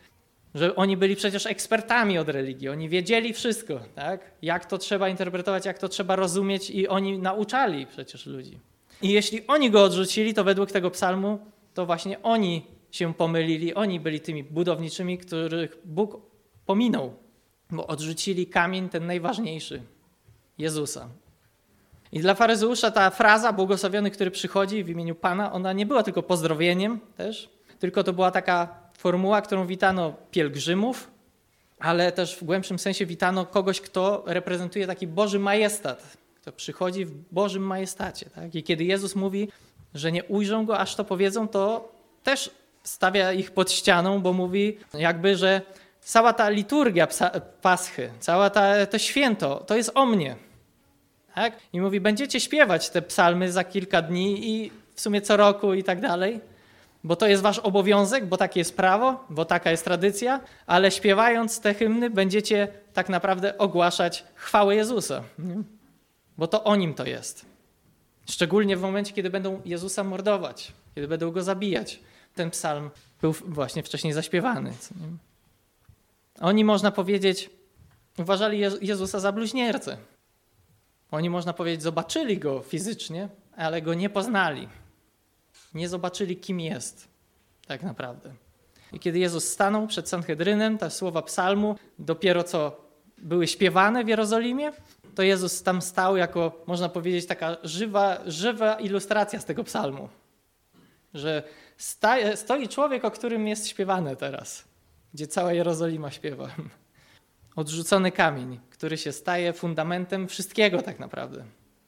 Że oni byli przecież ekspertami od religii, oni wiedzieli wszystko, tak? Jak to trzeba interpretować, jak to trzeba rozumieć i oni nauczali przecież ludzi. I jeśli oni Go odrzucili, to według tego psalmu, to właśnie oni się pomylili, oni byli tymi budowniczymi, których Bóg pominął, bo odrzucili kamień ten najważniejszy, Jezusa. I dla faryzeusza ta fraza błogosławiony, który przychodzi w imieniu Pana, ona nie była tylko pozdrowieniem też, tylko to była taka formuła, którą witano pielgrzymów, ale też w głębszym sensie witano kogoś, kto reprezentuje taki Boży majestat, kto przychodzi w Bożym majestacie. Tak? I kiedy Jezus mówi, że nie ujrzą go, aż to powiedzą, to też stawia ich pod ścianą, bo mówi jakby, że cała ta liturgia psa, Paschy, cała ta, to święto, to jest o mnie. Tak? I mówi, będziecie śpiewać te psalmy za kilka dni i w sumie co roku i tak dalej, bo to jest wasz obowiązek, bo takie jest prawo, bo taka jest tradycja, ale śpiewając te hymny będziecie tak naprawdę ogłaszać chwałę Jezusa, nie? Bo to o Nim to jest. Szczególnie w momencie, kiedy będą Jezusa mordować, kiedy będą Go zabijać. Ten psalm był właśnie wcześniej zaśpiewany. Nie? Oni, można powiedzieć, uważali Jezusa za bluźniercę. Oni, można powiedzieć, zobaczyli Go fizycznie, ale Go nie poznali. Nie zobaczyli, kim jest tak naprawdę. I kiedy Jezus stanął przed Sanhedrynem, te słowa psalmu dopiero co były śpiewane w Jerozolimie, to Jezus tam stał jako, można powiedzieć, taka żywa, żywa ilustracja z tego psalmu. Że staje, stoi człowiek, o którym jest śpiewane teraz, gdzie cała Jerozolima śpiewa. Odrzucony kamień, który się staje fundamentem wszystkiego tak naprawdę.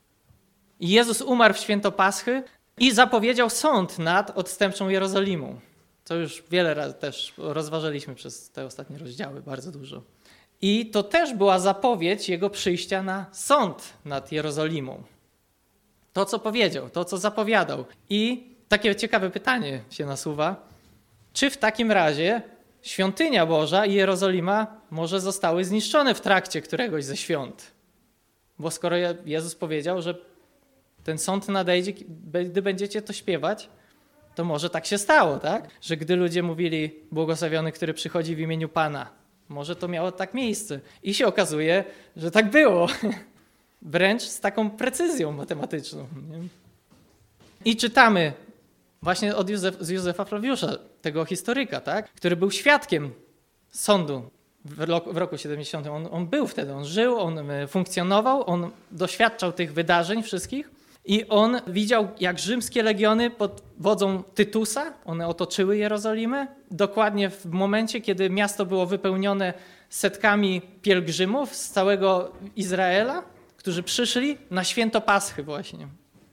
I Jezus umarł w święto Paschy i zapowiedział sąd nad odstępczą Jerozolimą. To już wiele razy też rozważaliśmy przez te ostatnie rozdziały, bardzo dużo. I to też była zapowiedź Jego przyjścia na sąd nad Jerozolimą. To, co powiedział, to, co zapowiadał. I takie ciekawe pytanie się nasuwa. Czy w takim razie świątynia Boża i Jerozolima może zostały zniszczone w trakcie któregoś ze świąt? Bo skoro Jezus powiedział, że ten sąd nadejdzie, gdy będziecie to śpiewać, to może tak się stało, tak? Że gdy ludzie mówili błogosławiony, który przychodzi w imieniu Pana, może to miało tak miejsce. I się okazuje, że tak było. Wręcz z taką precyzją matematyczną. Nie? I czytamy właśnie od Józef, z Józefa Flawiusza, tego historyka, tak? Który był świadkiem sądu w roku, w roku siedemdziesiątym. On, on był wtedy, on żył, on funkcjonował, on doświadczał tych wydarzeń wszystkich i on widział, jak rzymskie legiony pod wodzą Tytusa, one otoczyły Jerozolimę, dokładnie w momencie, kiedy miasto było wypełnione setkami pielgrzymów z całego Izraela, którzy przyszli na święto Paschy właśnie.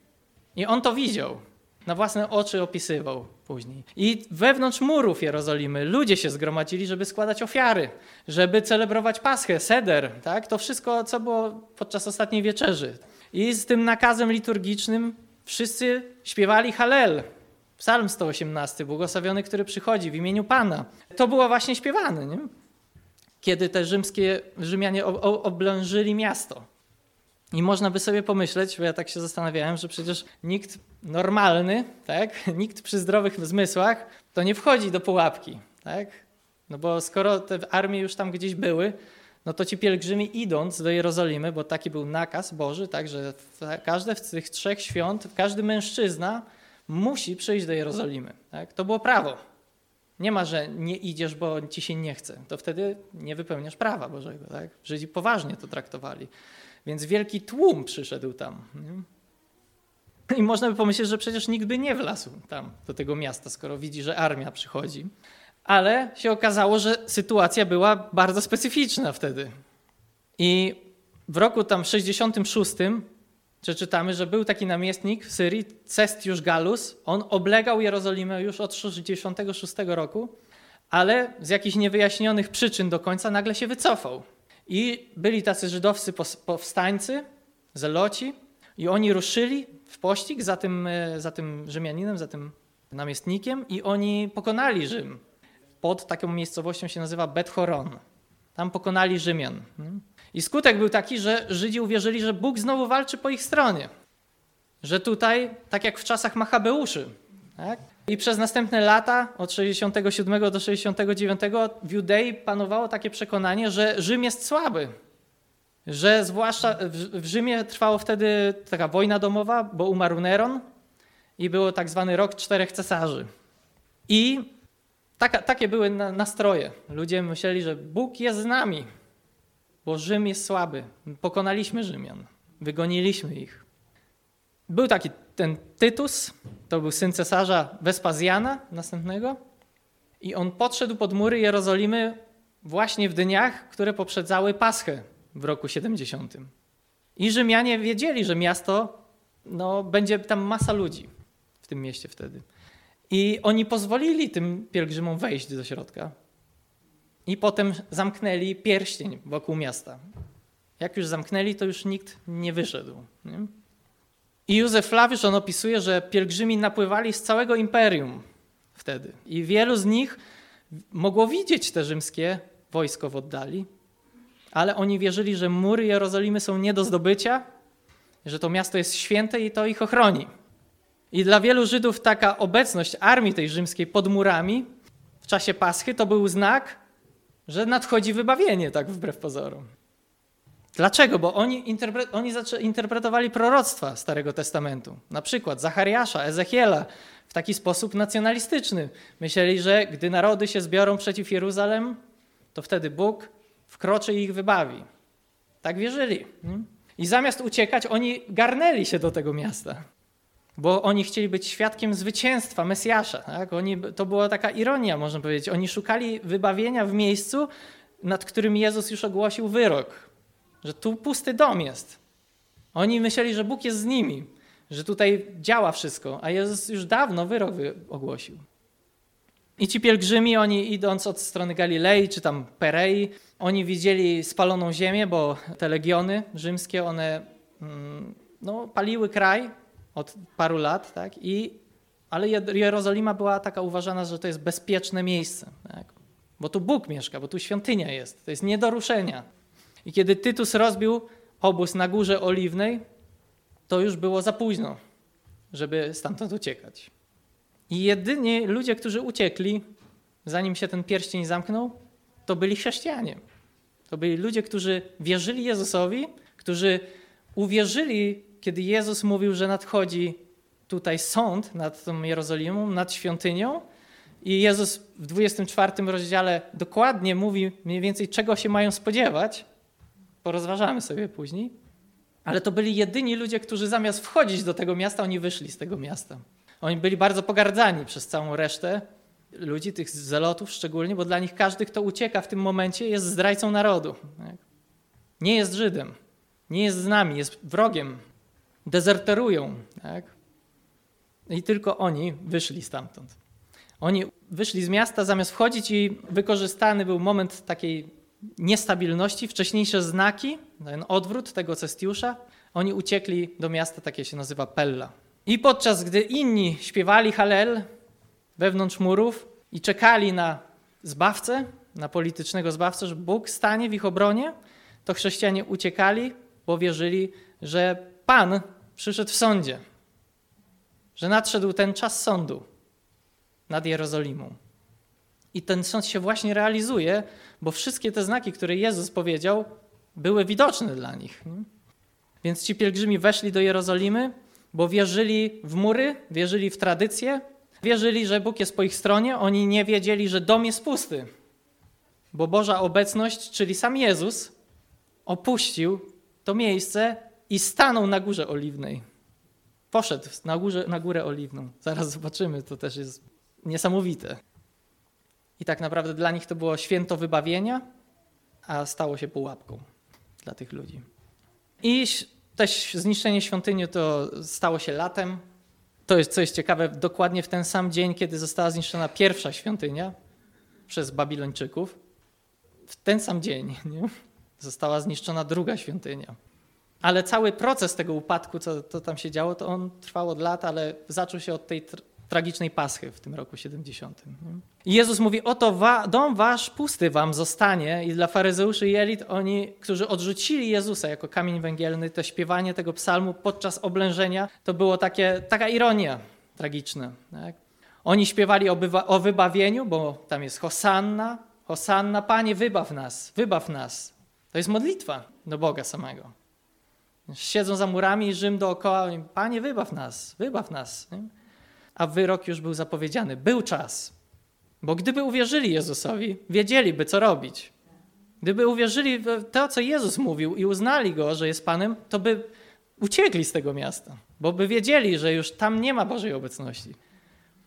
I on to widział. Na własne oczy opisywał później. I wewnątrz murów Jerozolimy ludzie się zgromadzili, żeby składać ofiary, żeby celebrować Paschę, seder, tak? To wszystko, co było podczas ostatniej wieczerzy. I z tym nakazem liturgicznym wszyscy śpiewali Hallel. Psalm sto osiemnasty, błogosławiony, który przychodzi w imieniu Pana. To było właśnie śpiewane, nie? Kiedy te rzymskie Rzymianie oblężyli miasto. I można by sobie pomyśleć, bo ja tak się zastanawiałem, że przecież nikt normalny, tak, nikt przy zdrowych zmysłach, to nie wchodzi do pułapki, tak? No bo skoro te armie już tam gdzieś były, no to ci pielgrzymi idąc do Jerozolimy, bo taki był nakaz Boży, tak, że każde z tych trzech świąt, każdy mężczyzna musi przyjść do Jerozolimy, tak? To było prawo. Nie ma, że nie idziesz, bo ci się nie chce. To wtedy nie wypełniasz prawa Bożego, tak? Żydzi poważnie to traktowali. Więc wielki tłum przyszedł tam. Nie? I można by pomyśleć, że przecież nikt by nie wlazł tam do tego miasta, skoro widzi, że armia przychodzi. Ale się okazało, że sytuacja była bardzo specyficzna wtedy. I w roku tam sześćdziesiątym szóstym przeczytamy, że był taki namiestnik w Syrii, Cestiusz Gallus. On oblegał Jerozolimę już od sześćdziesiątego szóstego roku, ale z jakichś niewyjaśnionych przyczyn do końca nagle się wycofał. I byli tacy żydowscy powstańcy, zeloci, i oni ruszyli w pościg za tym, za tym Rzymianinem, za tym namiestnikiem i oni pokonali Rzym. Pod taką miejscowością się nazywa Bet Horon. Tam pokonali Rzymian. I skutek był taki, że Żydzi uwierzyli, że Bóg znowu walczy po ich stronie. Że tutaj, tak jak w czasach Machabeuszy, tak? I przez następne lata, od sześćdziesiątego siódmego do sześćdziesiątego dziewiątego w Judei panowało takie przekonanie, że Rzym jest słaby. Że zwłaszcza w Rzymie trwała wtedy taka wojna domowa, bo umarł Neron i było tak zwany rok czterech cesarzy. I taka, takie były nastroje. Ludzie myśleli, że Bóg jest z nami, bo Rzym jest słaby. Pokonaliśmy Rzymian, wygoniliśmy ich. Był taki ten Tytus, to był syn cesarza Wespazjana następnego I on podszedł pod mury Jerozolimy właśnie w dniach, które poprzedzały Paschę w roku siedemdziesiątym. I Rzymianie wiedzieli, że miasto, no, będzie tam masa ludzi w tym mieście wtedy. I oni pozwolili tym pielgrzymom wejść do środka. I potem zamknęli pierścień wokół miasta. Jak już zamknęli, to już nikt nie wyszedł. Nie? I Józef Flawiusz, on opisuje, że pielgrzymi napływali z całego imperium wtedy. I wielu z nich mogło widzieć te rzymskie wojsko w oddali, ale oni wierzyli, że mury Jerozolimy są nie do zdobycia, że to miasto jest święte i to ich ochroni. I dla wielu Żydów taka obecność armii tej rzymskiej pod murami w czasie Paschy to był znak, że nadchodzi wybawienie, tak wbrew pozorom. Dlaczego? Bo oni, interpre- oni zaczę- interpretowali proroctwa Starego Testamentu. Na przykład Zachariasza, Ezechiela w taki sposób nacjonalistyczny. Myśleli, że gdy narody się zbiorą przeciw Jeruzalem, to wtedy Bóg wkroczy i ich wybawi. Tak wierzyli. I zamiast uciekać, oni garnęli się do tego miasta. Bo oni chcieli być świadkiem zwycięstwa Mesjasza. Tak? Oni, to była taka ironia, można powiedzieć. Oni szukali wybawienia w miejscu, nad którym Jezus już ogłosił wyrok. Że tu pusty dom jest. Oni myśleli, że Bóg jest z nimi, że tutaj działa wszystko, a Jezus już dawno wyrok ogłosił. I ci pielgrzymi, oni idąc od strony Galilei czy tam Perei, oni widzieli spaloną ziemię, bo te legiony rzymskie, one no, paliły kraj od paru lat, tak? I, ale Jerozolima była taka uważana, że to jest bezpieczne miejsce, tak? Bo tu Bóg mieszka, bo tu świątynia jest, to jest nie do ruszenia. I kiedy Tytus rozbił obóz na Górze Oliwnej, to już było za późno, żeby stamtąd uciekać. I jedyni ludzie, którzy uciekli, zanim się ten pierścień zamknął, to byli chrześcijanie. To byli ludzie, którzy wierzyli Jezusowi, którzy uwierzyli, kiedy Jezus mówił, że nadchodzi tutaj sąd nad tą Jerozolimą, nad świątynią. I Jezus w dwudziestym czwartym rozdziale dokładnie mówi mniej więcej, czego się mają spodziewać. Porozważamy sobie później. Ale to byli jedyni ludzie, którzy zamiast wchodzić do tego miasta, oni wyszli z tego miasta. Oni byli bardzo pogardzani przez całą resztę ludzi, tych zelotów szczególnie, bo dla nich każdy, kto ucieka w tym momencie, jest zdrajcą narodu. Tak? Nie jest Żydem, nie jest z nami, jest wrogiem. Dezerterują. Tak? I tylko oni wyszli stamtąd. Oni wyszli z miasta zamiast wchodzić i wykorzystany był moment takiej niestabilności, wcześniejsze znaki, ten odwrót tego Cestiusza. Oni uciekli do miasta, takie się nazywa Pella. I podczas gdy inni śpiewali Hallel wewnątrz murów i czekali na zbawcę, na politycznego zbawcę, że Bóg stanie w ich obronie, to chrześcijanie uciekali, bo wierzyli, że Pan przyszedł w sądzie, że nadszedł ten czas sądu nad Jerozolimą. I ten sąd się właśnie realizuje, bo wszystkie te znaki, które Jezus powiedział, były widoczne dla nich. Więc ci pielgrzymi weszli do Jerozolimy, bo wierzyli w mury, wierzyli w tradycję, wierzyli, że Bóg jest po ich stronie. Oni nie wiedzieli, że dom jest pusty, bo Boża obecność, czyli sam Jezus, opuścił to miejsce i stanął na Górze Oliwnej. Poszedł na, górze, na Górę Oliwną. Zaraz zobaczymy, to też jest niesamowite. I tak naprawdę dla nich to było święto wybawienia, a stało się pułapką dla tych ludzi. I też zniszczenie świątyni to stało się latem. To jest, co jest ciekawe, dokładnie w ten sam dzień, kiedy została zniszczona pierwsza świątynia przez Babilończyków. W ten sam dzień, nie? Została zniszczona druga świątynia. Ale cały proces tego upadku, co to tam się działo, to on trwał od lat, ale zaczął się od tej tra- tragicznej Paschy w tym roku siedemdziesiątym. I Jezus mówi, oto wa- dom wasz pusty wam zostanie. I dla faryzeuszy i elit, oni, którzy odrzucili Jezusa jako kamień węgielny, to śpiewanie tego psalmu podczas oblężenia, to było takie, taka ironia tragiczna. Tak? Oni śpiewali o, bywa- o wybawieniu, bo tam jest Hosanna, Hosanna, Panie, wybaw nas, wybaw nas. To jest modlitwa do Boga samego. Siedzą za murami i Rzym dookoła, Panie, wybaw nas, wybaw nas. Nie? A wyrok już był zapowiedziany. Był czas. Bo gdyby uwierzyli Jezusowi, wiedzieliby, co robić. Gdyby uwierzyli w to, co Jezus mówił i uznali Go, że jest Panem, to by uciekli z tego miasta. Bo by wiedzieli, że już tam nie ma Bożej obecności.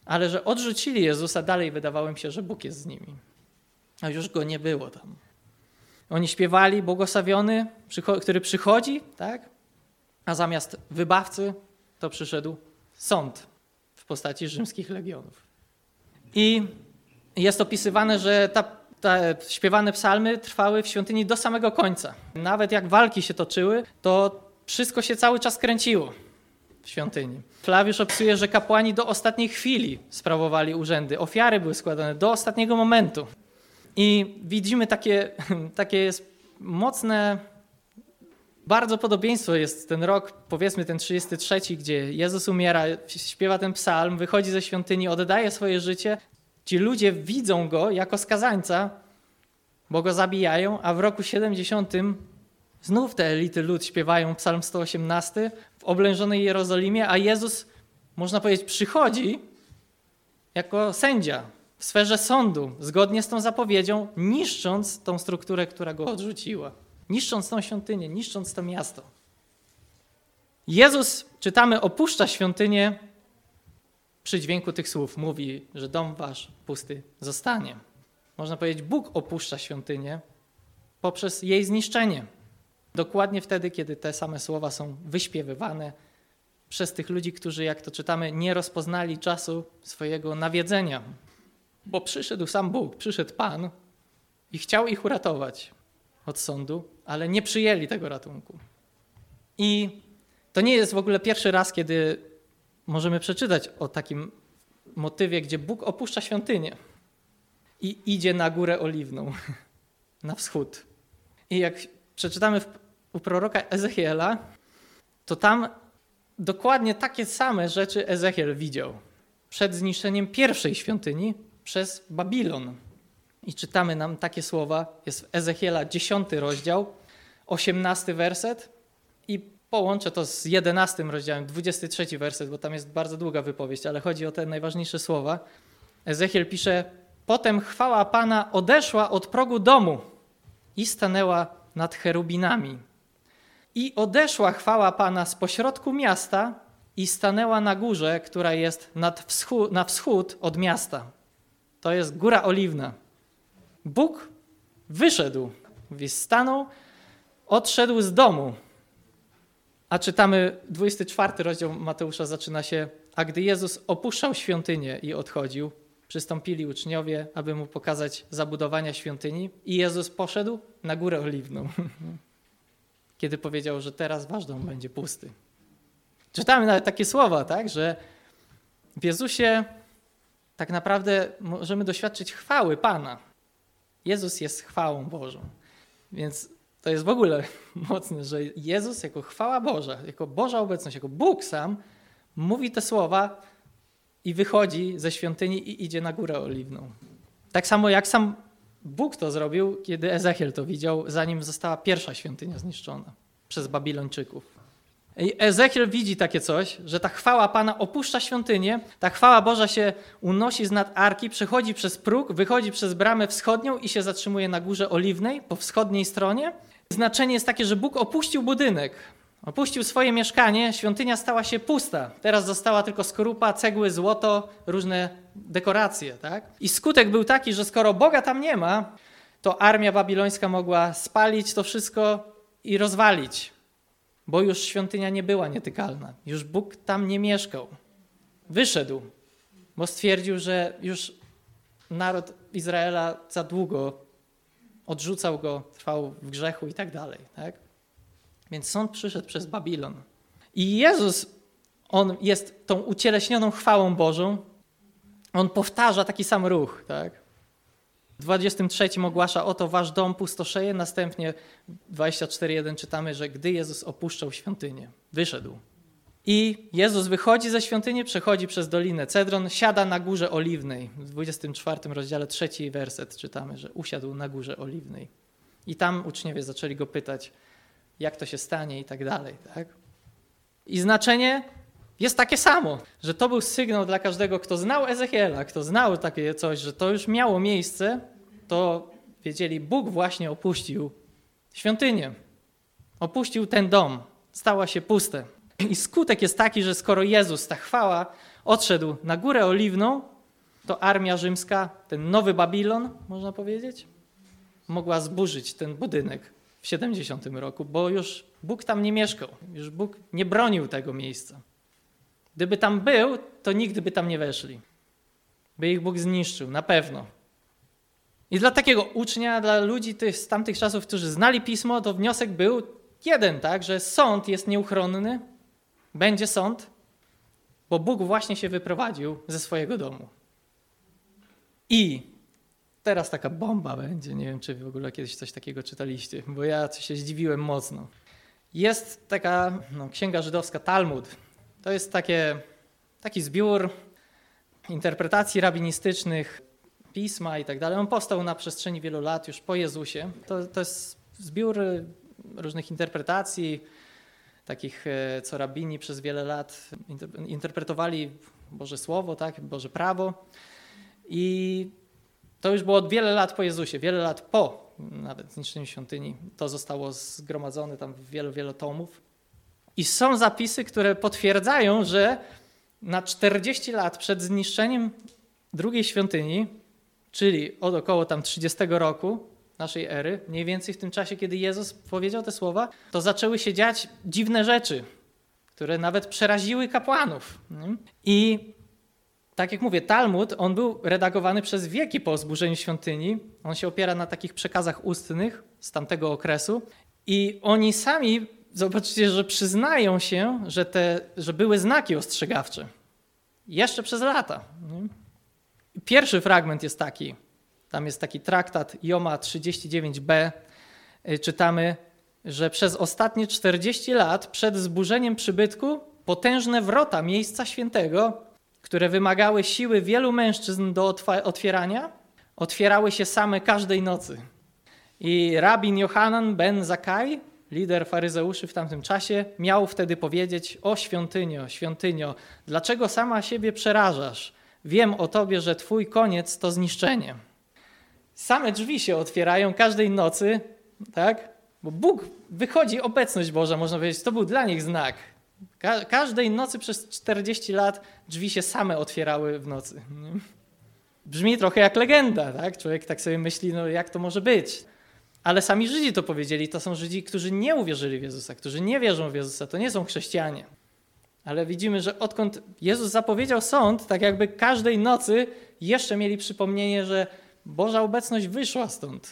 ale że odrzucili Jezusa, dalej wydawało im się, że Bóg jest z nimi. A już Go nie było tam. Oni śpiewali błogosławiony, który przychodzi, tak? A zamiast wybawcy to przyszedł sąd w postaci rzymskich legionów. I jest opisywane, że ta, te śpiewane psalmy trwały w świątyni do samego końca. Nawet jak walki się toczyły, to wszystko się cały czas kręciło w świątyni. Flawiusz opisuje, że kapłani do ostatniej chwili sprawowali urzędy. Ofiary były składane do ostatniego momentu. I widzimy takie, takie jest mocne, bardzo podobieństwo jest ten rok, powiedzmy ten trzydziesty trzeci, gdzie Jezus umiera, śpiewa ten psalm, wychodzi ze świątyni, oddaje swoje życie. Ci ludzie widzą Go jako skazańca, bo Go zabijają, a w roku siedemdziesiątym znów te elity lud śpiewają psalm sto osiemnasty w oblężonej Jerozolimie, a Jezus, można powiedzieć, przychodzi jako sędzia w sferze sądu, zgodnie z tą zapowiedzią, niszcząc tą strukturę, która Go odrzuciła. Niszcząc tą świątynię, niszcząc to miasto. Jezus, czytamy, opuszcza świątynię przy dźwięku tych słów. Mówi, że dom wasz pusty zostanie. Można powiedzieć, Bóg opuszcza świątynię poprzez jej zniszczenie. Dokładnie wtedy, kiedy te same słowa są wyśpiewywane przez tych ludzi, którzy, jak to czytamy, nie rozpoznali czasu swojego nawiedzenia. Bo przyszedł sam Bóg, przyszedł Pan i chciał ich uratować od sądu, ale nie przyjęli tego ratunku. I to nie jest w ogóle pierwszy raz, kiedy możemy przeczytać o takim motywie, gdzie Bóg opuszcza świątynię i idzie na Górę Oliwną, na wschód. I jak przeczytamy w, u proroka Ezechiela, to tam dokładnie takie same rzeczy Ezechiel widział przed zniszczeniem pierwszej świątyni przez Babilon. I czytamy nam takie słowa, jest w Ezechiela dziesiąty rozdział, osiemnasty werset i połączę to z jedenastym rozdziałem, dwudziesty trzeci werset, bo tam jest bardzo długa wypowiedź, ale chodzi o te najważniejsze słowa. Ezechiel pisze, potem chwała Pana odeszła od progu domu i stanęła nad cherubinami. I odeszła chwała Pana z pośrodku miasta i stanęła na górze, która jest nad wschód, na wschód od miasta. To jest Góra Oliwna. Bóg wyszedł, stanął, odszedł z domu. A czytamy dwudziesty czwarty rozdział Mateusza zaczyna się, a gdy Jezus opuszczał świątynię i odchodził, przystąpili uczniowie, aby mu pokazać zabudowania świątyni i Jezus poszedł na Górę Oliwną, kiedy powiedział, że teraz wasz dom będzie pusty. Czytamy nawet takie słowa, tak, że w Jezusie tak naprawdę możemy doświadczyć chwały Pana. Jezus jest chwałą Bożą. Więc to jest w ogóle mocne, że Jezus jako chwała Boża, jako Boża obecność, jako Bóg sam mówi te słowa i wychodzi ze świątyni i idzie na Górę Oliwną. Tak samo jak sam Bóg to zrobił, kiedy Ezechiel to widział, zanim została pierwsza świątynia zniszczona przez Babilończyków. I Ezechiel widzi takie coś, że ta chwała Pana opuszcza świątynię, ta chwała Boża się unosi z nad arki, przechodzi przez próg, wychodzi przez bramę wschodnią i się zatrzymuje na Górze Oliwnej po wschodniej stronie. Znaczenie jest takie, że Bóg opuścił budynek, opuścił swoje mieszkanie, świątynia stała się pusta. Teraz została tylko skorupa, cegły, złoto, różne dekoracje. Tak? I skutek był taki, że skoro Boga tam nie ma, to armia babilońska mogła spalić to wszystko i rozwalić. Bo już świątynia nie była nietykalna. Już Bóg tam nie mieszkał. Wyszedł, bo stwierdził, że już naród Izraela za długo odrzucał go, trwał w grzechu i tak dalej. Tak? Więc sąd przyszedł przez Babilon. I Jezus, on jest tą ucieleśnioną chwałą Bożą. On powtarza taki sam ruch. Tak? W dwudziestym trzecim ogłasza, oto wasz dom pustoszeje. Następnie w dwudziestym czwartym jeden czytamy, że gdy Jezus opuszczał świątynię, wyszedł. I Jezus wychodzi ze świątyni, przechodzi przez Dolinę Cedron, siada na Górze Oliwnej. W dwudziestym czwartym rozdziale trzeci werset czytamy, że usiadł na Górze Oliwnej. I tam uczniowie zaczęli go pytać, jak to się stanie i tak dalej. Tak? I znaczenie jest takie samo, że to był sygnał dla każdego, kto znał Ezechiela, kto znał takie coś, że to już miało miejsce, to wiedzieli, Bóg właśnie opuścił świątynię. Opuścił ten dom. Stała się puste. I skutek jest taki, że skoro Jezus, ta chwała, odszedł na Górę Oliwną, to armia rzymska, ten nowy Babilon, można powiedzieć, mogła zburzyć ten budynek w siedemdziesiątym roku, bo już Bóg tam nie mieszkał, już Bóg nie bronił tego miejsca. Gdyby tam był, to nigdy by tam nie weszli. By ich Bóg zniszczył, na pewno. I dla takiego ucznia, dla ludzi tych, z tamtych czasów, którzy znali Pismo, to wniosek był jeden, tak, że sąd jest nieuchronny, będzie sąd, bo Bóg właśnie się wyprowadził ze swojego domu. I teraz taka bomba będzie, nie wiem, czy w ogóle kiedyś coś takiego czytaliście, bo ja się zdziwiłem mocno. Jest taka no, księga żydowska Talmud. To jest takie, taki zbiór interpretacji rabinistycznych, pisma i tak dalej. On powstał na przestrzeni wielu lat, już po Jezusie. To, to jest zbiór różnych interpretacji, takich, co rabini przez wiele lat interpretowali Boże Słowo, tak, Boże prawo. I to już było od wiele lat po Jezusie, wiele lat po nawet zniszczeniu świątyni. To zostało zgromadzone tam w wielu, wielu tomów. I są zapisy, które potwierdzają, że na czterdzieści lat przed zniszczeniem drugiej świątyni, czyli od około tam trzydziestego roku naszej ery, mniej więcej w tym czasie, kiedy Jezus powiedział te słowa, to zaczęły się dziać dziwne rzeczy, które nawet przeraziły kapłanów. I tak jak mówię, Talmud, on był redagowany przez wieki po zburzeniu świątyni. On się opiera na takich przekazach ustnych z tamtego okresu. I oni sami, zobaczcie, że przyznają się, że, te, że były znaki ostrzegawcze. Jeszcze przez lata. Pierwszy fragment jest taki. Tam jest taki traktat Joma trzydzieści dziewięć b. Czytamy, że przez ostatnie czterdzieści lat przed zburzeniem przybytku potężne wrota miejsca świętego, które wymagały siły wielu mężczyzn do otwierania, otwierały się same każdej nocy. I rabin Johanan ben Zakkai, lider faryzeuszy w tamtym czasie, miał wtedy powiedzieć: o świątynio, świątynio, dlaczego sama siebie przerażasz? Wiem o tobie, że twój koniec to zniszczenie. Same drzwi się otwierają każdej nocy, tak? Bo Bóg, wychodzi obecność Boża, można powiedzieć, to był dla nich znak. Ka- każdej nocy przez czterdzieści lat drzwi się same otwierały w nocy. Brzmi trochę jak legenda, tak? Człowiek tak sobie myśli, no jak to może być? Ale sami Żydzi to powiedzieli, to są Żydzi, którzy nie uwierzyli w Jezusa, którzy nie wierzą w Jezusa, to nie są chrześcijanie. Ale widzimy, że odkąd Jezus zapowiedział sąd, tak jakby każdej nocy jeszcze mieli przypomnienie, że Boża obecność wyszła stąd.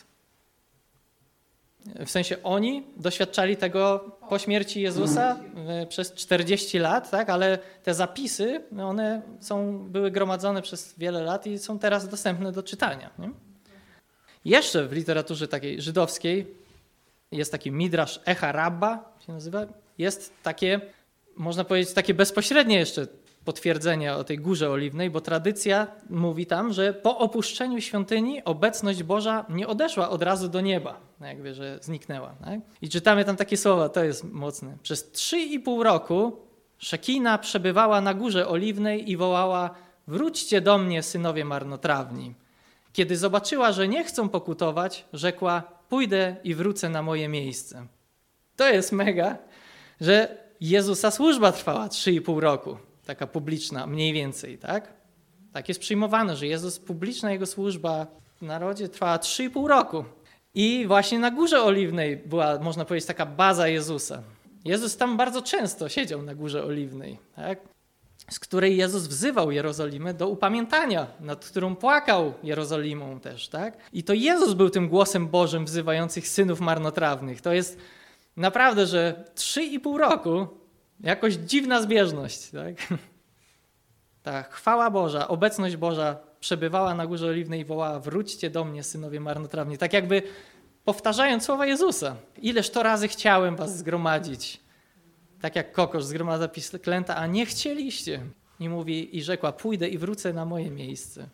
W sensie oni doświadczali tego po śmierci Jezusa przez czterdzieści lat, tak? Ale te zapisy, one są, były gromadzone przez wiele lat i są teraz dostępne do czytania. Nie? Jeszcze w literaturze takiej żydowskiej jest taki Midrasz Echa Rabba, się nazywa. Jest takie, można powiedzieć, takie bezpośrednie jeszcze potwierdzenie o tej Górze Oliwnej, bo tradycja mówi tam, że po opuszczeniu świątyni obecność Boża nie odeszła od razu do nieba, jakby, że zniknęła. Tak? I czytamy tam takie słowa, to jest mocne. Przez trzy i pół roku Szekina przebywała na Górze Oliwnej i wołała: wróćcie do mnie, synowie marnotrawni. Kiedy zobaczyła, że nie chcą pokutować, rzekła: pójdę i wrócę na moje miejsce. To jest mega, że Jezusa służba trwała trzy i pół roku. Taka publiczna, mniej więcej, tak? Tak jest przyjmowane, że Jezus, publiczna Jego służba w narodzie trwała trzy i pół roku. I właśnie na Górze Oliwnej była, można powiedzieć, taka baza Jezusa. Jezus tam bardzo często siedział na Górze Oliwnej, tak? Z której Jezus wzywał Jerozolimę do upamiętania, nad którą płakał Jerozolimą też, tak? I to Jezus był tym głosem Bożym wzywających synów marnotrawnych. To jest naprawdę, że trzy i pół roku jakoś dziwna zbieżność, tak? Ta chwała Boża, obecność Boża przebywała na Górze Oliwnej i wołała: wróćcie do mnie, synowie marnotrawni. Tak jakby powtarzając słowa Jezusa. Ileż to razy chciałem was zgromadzić. Tak jak kokosz zgromadza klęta, a nie chcieliście. I mówi, i rzekła: pójdę i wrócę na moje miejsce.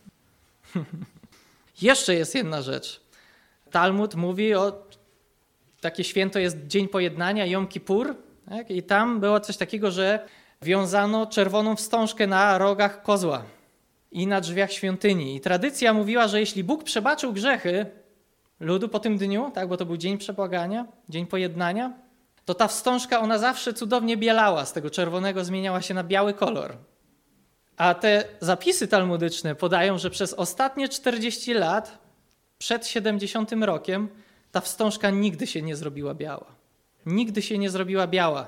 Jeszcze jest jedna rzecz. Talmud mówi o, takie święto jest Dzień Pojednania, Jom Kippur. Tak? I tam było coś takiego, że wiązano czerwoną wstążkę na rogach kozła i na drzwiach świątyni. I tradycja mówiła, że jeśli Bóg przebaczył grzechy ludu po tym dniu, tak, bo to był dzień przebłagania, dzień pojednania, to ta wstążka, ona zawsze cudownie bielała, z tego czerwonego zmieniała się na biały kolor. A te zapisy talmudyczne podają, że przez ostatnie czterdzieści lat, przed siedemdziesiątym rokiem, ta wstążka nigdy się nie zrobiła biała. Nigdy się nie zrobiła biała.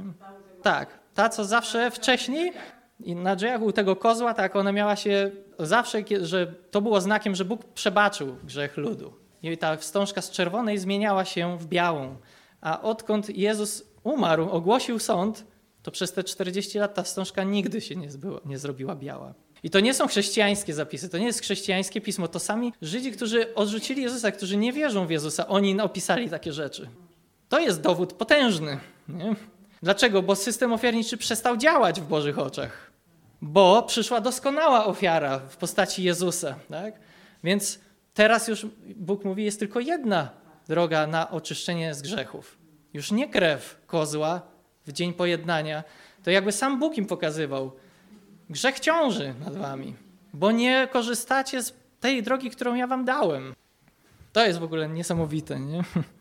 Tak, ta co zawsze wcześniej i na drzwiach u tego kozła, tak ona miała się zawsze, że to było znakiem, że Bóg przebaczył grzech ludu. I ta wstążka z czerwonej zmieniała się w białą. A odkąd Jezus umarł, ogłosił sąd, to przez te czterdzieści lat ta wstążka nigdy się nie, zbyła, nie zrobiła biała. I to nie są chrześcijańskie zapisy, to nie jest chrześcijańskie pismo, to sami Żydzi, którzy odrzucili Jezusa, którzy nie wierzą w Jezusa, oni opisali takie rzeczy. To jest dowód potężny. Nie? Dlaczego? Bo system ofiarniczy przestał działać w Bożych oczach. Bo przyszła doskonała ofiara w postaci Jezusa. Tak? Więc teraz już Bóg mówi, jest tylko jedna droga na oczyszczenie z grzechów. Już nie krew kozła w dzień pojednania. To jakby sam Bóg im pokazywał. Grzech ciąży nad wami, bo nie korzystacie z tej drogi, którą ja wam dałem. To jest w ogóle niesamowite, nie?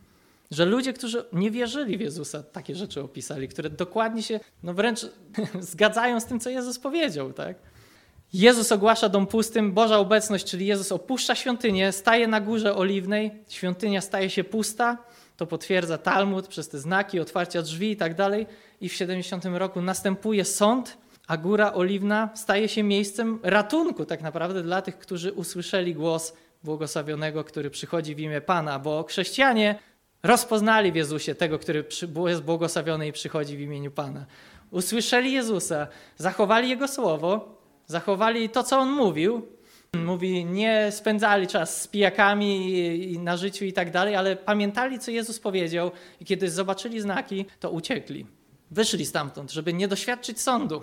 Że ludzie, którzy nie wierzyli w Jezusa, takie rzeczy opisali, które dokładnie się, no wręcz zgadzają z tym, co Jezus powiedział, tak? Jezus ogłasza dom pustym, Boża obecność, czyli Jezus opuszcza świątynię, staje na górze oliwnej, świątynia staje się pusta, to potwierdza Talmud przez te znaki, otwarcia drzwi i tak dalej. I w siedemdziesiątym roku następuje sąd, a Góra Oliwna staje się miejscem ratunku tak naprawdę dla tych, którzy usłyszeli głos błogosławionego, który przychodzi w imię Pana, bo chrześcijanie rozpoznali w Jezusie tego, który jest błogosławiony i przychodzi w imieniu Pana. Usłyszeli Jezusa, zachowali Jego słowo, zachowali to, co On mówił. Mówi, nie spędzali czas z pijakami i na życiu i tak dalej, ale pamiętali, co Jezus powiedział i kiedy zobaczyli znaki, to uciekli. Wyszli stamtąd, żeby nie doświadczyć sądu.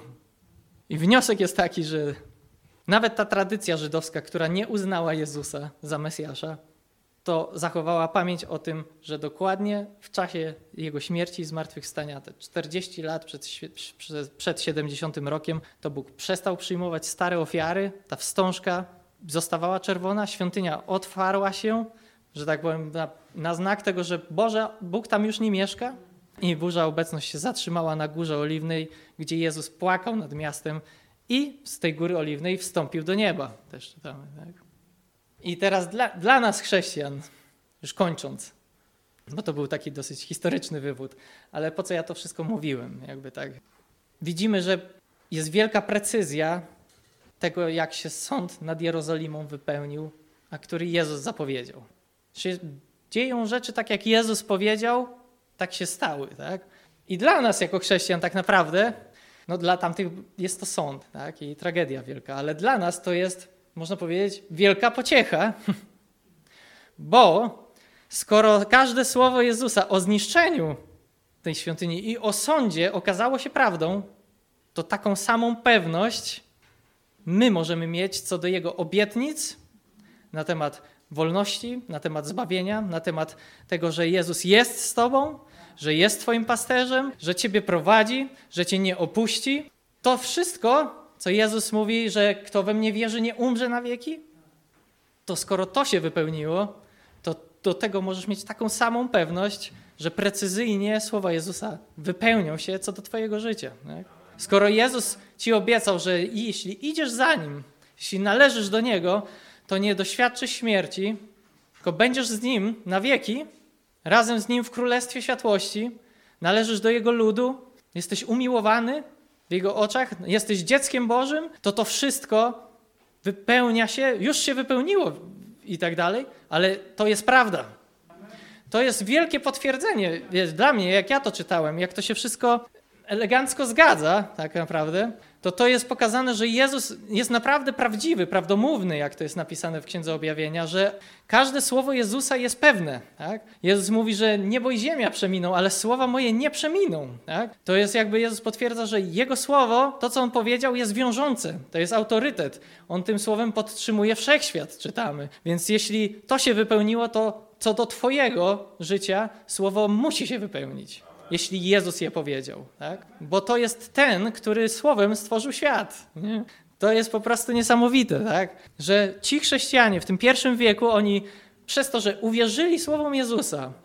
I wniosek jest taki, że nawet ta tradycja żydowska, która nie uznała Jezusa za Mesjasza, to zachowała pamięć o tym, że dokładnie w czasie Jego śmierci i zmartwychwstania, te czterdzieści lat przed, przed siedemdziesiątym rokiem, to Bóg przestał przyjmować stare ofiary, ta wstążka zostawała czerwona, świątynia otwarła się, że tak powiem, na, na znak tego, że Boże, Bóg tam już nie mieszka. I Boża obecność się zatrzymała na Górze Oliwnej, gdzie Jezus płakał nad miastem i z tej Góry Oliwnej wstąpił do nieba. Też czytamy, tak? I teraz dla, dla nas chrześcijan, już kończąc, bo to był taki dosyć historyczny wywód, ale po co ja to wszystko mówiłem? Jakby tak. Widzimy, że jest wielka precyzja tego, jak się sąd nad Jerozolimą wypełnił, a który Jezus zapowiedział. Czy dzieją rzeczy tak, jak Jezus powiedział, tak się stały, tak? I dla nas jako chrześcijan tak naprawdę, no dla tamtych jest to sąd, tak? I tragedia wielka, ale dla nas to jest, można powiedzieć, wielka pociecha, bo skoro każde słowo Jezusa o zniszczeniu tej świątyni i o sądzie okazało się prawdą, to taką samą pewność my możemy mieć co do Jego obietnic na temat wolności, na temat zbawienia, na temat tego, że Jezus jest z tobą, że jest twoim pasterzem, że ciebie prowadzi, że cię nie opuści. To wszystko, co Jezus mówi, że kto we mnie wierzy, nie umrze na wieki, to skoro to się wypełniło, to do tego możesz mieć taką samą pewność, że precyzyjnie słowa Jezusa wypełnią się co do twojego życia. Tak? Skoro Jezus ci obiecał, że jeśli idziesz za Nim, jeśli należysz do Niego, to nie doświadczysz śmierci, tylko będziesz z Nim na wieki, razem z Nim w Królestwie Światłości, należysz do Jego ludu, jesteś umiłowany w Jego oczach, jesteś dzieckiem Bożym, to to wszystko wypełnia się, już się wypełniło i tak dalej, ale to jest prawda. To jest wielkie potwierdzenie wiesz, dla mnie, jak ja to czytałem, jak to się wszystko elegancko zgadza tak naprawdę, to to jest pokazane, że Jezus jest naprawdę prawdziwy, prawdomówny, jak to jest napisane w Księdze Objawienia, że każde słowo Jezusa jest pewne. Tak? Jezus mówi, że niebo i ziemia przeminą, ale słowa moje nie przeminą. Tak? To jest jakby Jezus potwierdza, że Jego słowo, to co On powiedział, jest wiążące. To jest autorytet. On tym słowem podtrzymuje wszechświat, czytamy. Więc jeśli to się wypełniło, to co do twojego życia słowo musi się wypełnić. Jeśli Jezus je powiedział, tak? Bo to jest ten, który słowem stworzył świat. Nie? To jest po prostu niesamowite, tak? Że ci chrześcijanie w tym pierwszym wieku, oni przez to, że uwierzyli słowom Jezusa,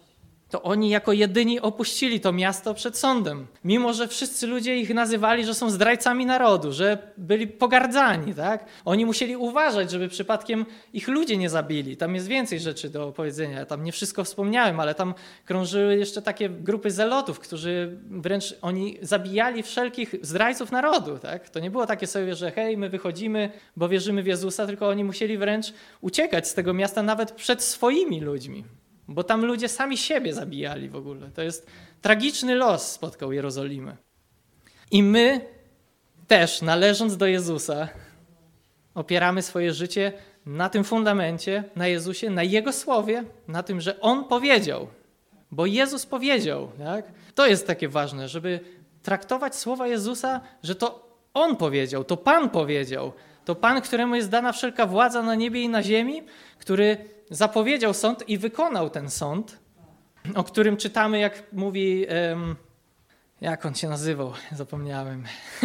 to oni jako jedyni opuścili to miasto przed sądem. Mimo że wszyscy ludzie ich nazywali, że są zdrajcami narodu, że byli pogardzani, tak? Oni musieli uważać, żeby przypadkiem ich ludzie nie zabili. Tam jest więcej rzeczy do opowiedzenia. Ja tam nie wszystko wspomniałem, ale tam krążyły jeszcze takie grupy zelotów, którzy wręcz oni zabijali wszelkich zdrajców narodu, tak? To nie było takie sobie, że hej, my wychodzimy, bo wierzymy w Jezusa, tylko oni musieli wręcz uciekać z tego miasta nawet przed swoimi ludźmi. Bo tam ludzie sami siebie zabijali w ogóle. To jest tragiczny los spotkał Jerozolimę. I my też, należąc do Jezusa, opieramy swoje życie na tym fundamencie, na Jezusie, na Jego słowie, na tym, że On powiedział. Bo Jezus powiedział. Tak? To jest takie ważne, żeby traktować słowa Jezusa, że to On powiedział, to Pan powiedział. To Pan, któremu jest dana wszelka władza na niebie i na ziemi, który zapowiedział sąd i wykonał ten sąd, o którym czytamy, jak mówi, um, jak on się nazywał, zapomniałem.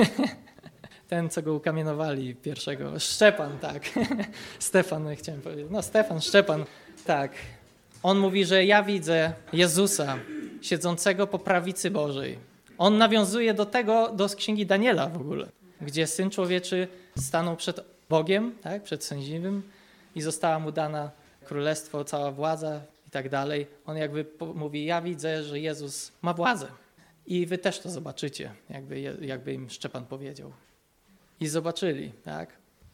Ten, co go ukamienowali pierwszego. Szczepan, tak. Stefan, chciałem powiedzieć. No Stefan, Szczepan, tak. On mówi, że ja widzę Jezusa siedzącego po prawicy Bożej. On nawiązuje do tego, do księgi Daniela w ogóle, gdzie Syn Człowieczy stanął przed Bogiem, tak, przed sędziwym i została mu dana królestwo, cała władza i tak dalej. On jakby mówi, ja widzę, że Jezus ma władzę. I wy też to zobaczycie, jakby, jakby im Szczepan powiedział. I zobaczyli, tak?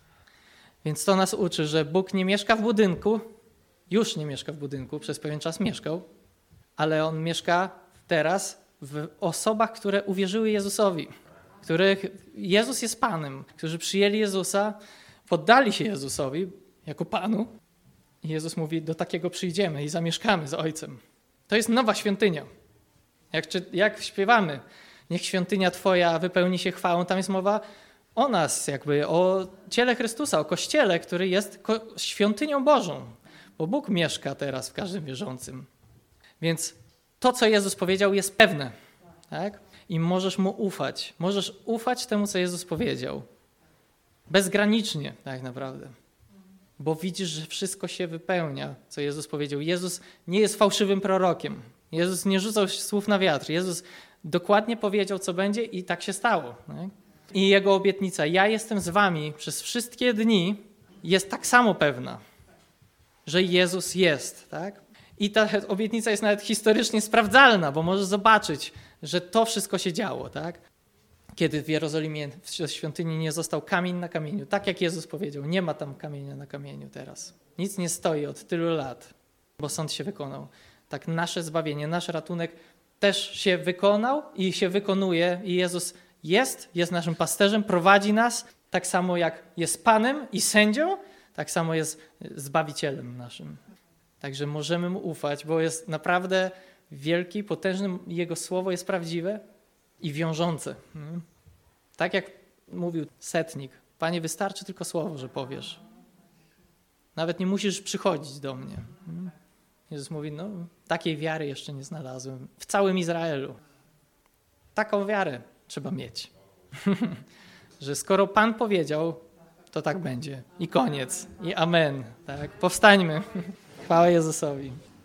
Więc to nas uczy, że Bóg nie mieszka w budynku, już nie mieszka w budynku, przez pewien czas mieszkał, ale On mieszka teraz w osobach, które uwierzyły Jezusowi, których Jezus jest Panem, którzy przyjęli Jezusa, poddali się Jezusowi jako Panu. I Jezus mówi, do takiego przyjdziemy i zamieszkamy z Ojcem. To jest nowa świątynia. Jak, czy, jak śpiewamy, niech świątynia Twoja wypełni się chwałą, tam jest mowa o nas, jakby o ciele Chrystusa, o Kościele, który jest ko- świątynią Bożą, bo Bóg mieszka teraz w każdym wierzącym. Więc to, co Jezus powiedział, jest pewne. Tak? I możesz Mu ufać. Możesz ufać temu, co Jezus powiedział. Bezgranicznie tak naprawdę. Bo widzisz, że wszystko się wypełnia, co Jezus powiedział. Jezus nie jest fałszywym prorokiem. Jezus nie rzucał słów na wiatr. Jezus dokładnie powiedział, co będzie i tak się stało. Tak? I Jego obietnica, ja jestem z wami przez wszystkie dni, jest tak samo pewna, że Jezus jest. Tak? I ta obietnica jest nawet historycznie sprawdzalna, bo możesz zobaczyć, że to wszystko się działo. Tak? Kiedy w Jerozolimie w świątyni nie został kamień na kamieniu. Tak jak Jezus powiedział, nie ma tam kamienia na kamieniu teraz. Nic nie stoi od tylu lat, bo sąd się wykonał. Tak nasze zbawienie, nasz ratunek też się wykonał i się wykonuje i Jezus jest, jest naszym pasterzem, prowadzi nas, tak samo jak jest Panem i sędzią, tak samo jest Zbawicielem naszym. Także możemy Mu ufać, bo jest naprawdę wielki, potężny, Jego słowo jest prawdziwe i wiążące. Tak jak mówił setnik, Panie, wystarczy tylko słowo, że powiesz. Nawet nie musisz przychodzić do mnie. Jezus mówi, no takiej wiary jeszcze nie znalazłem w całym Izraelu. Taką wiarę trzeba mieć. Że skoro Pan powiedział, to tak będzie. I koniec. I amen. Tak? Powstańmy. Chwała Jezusowi.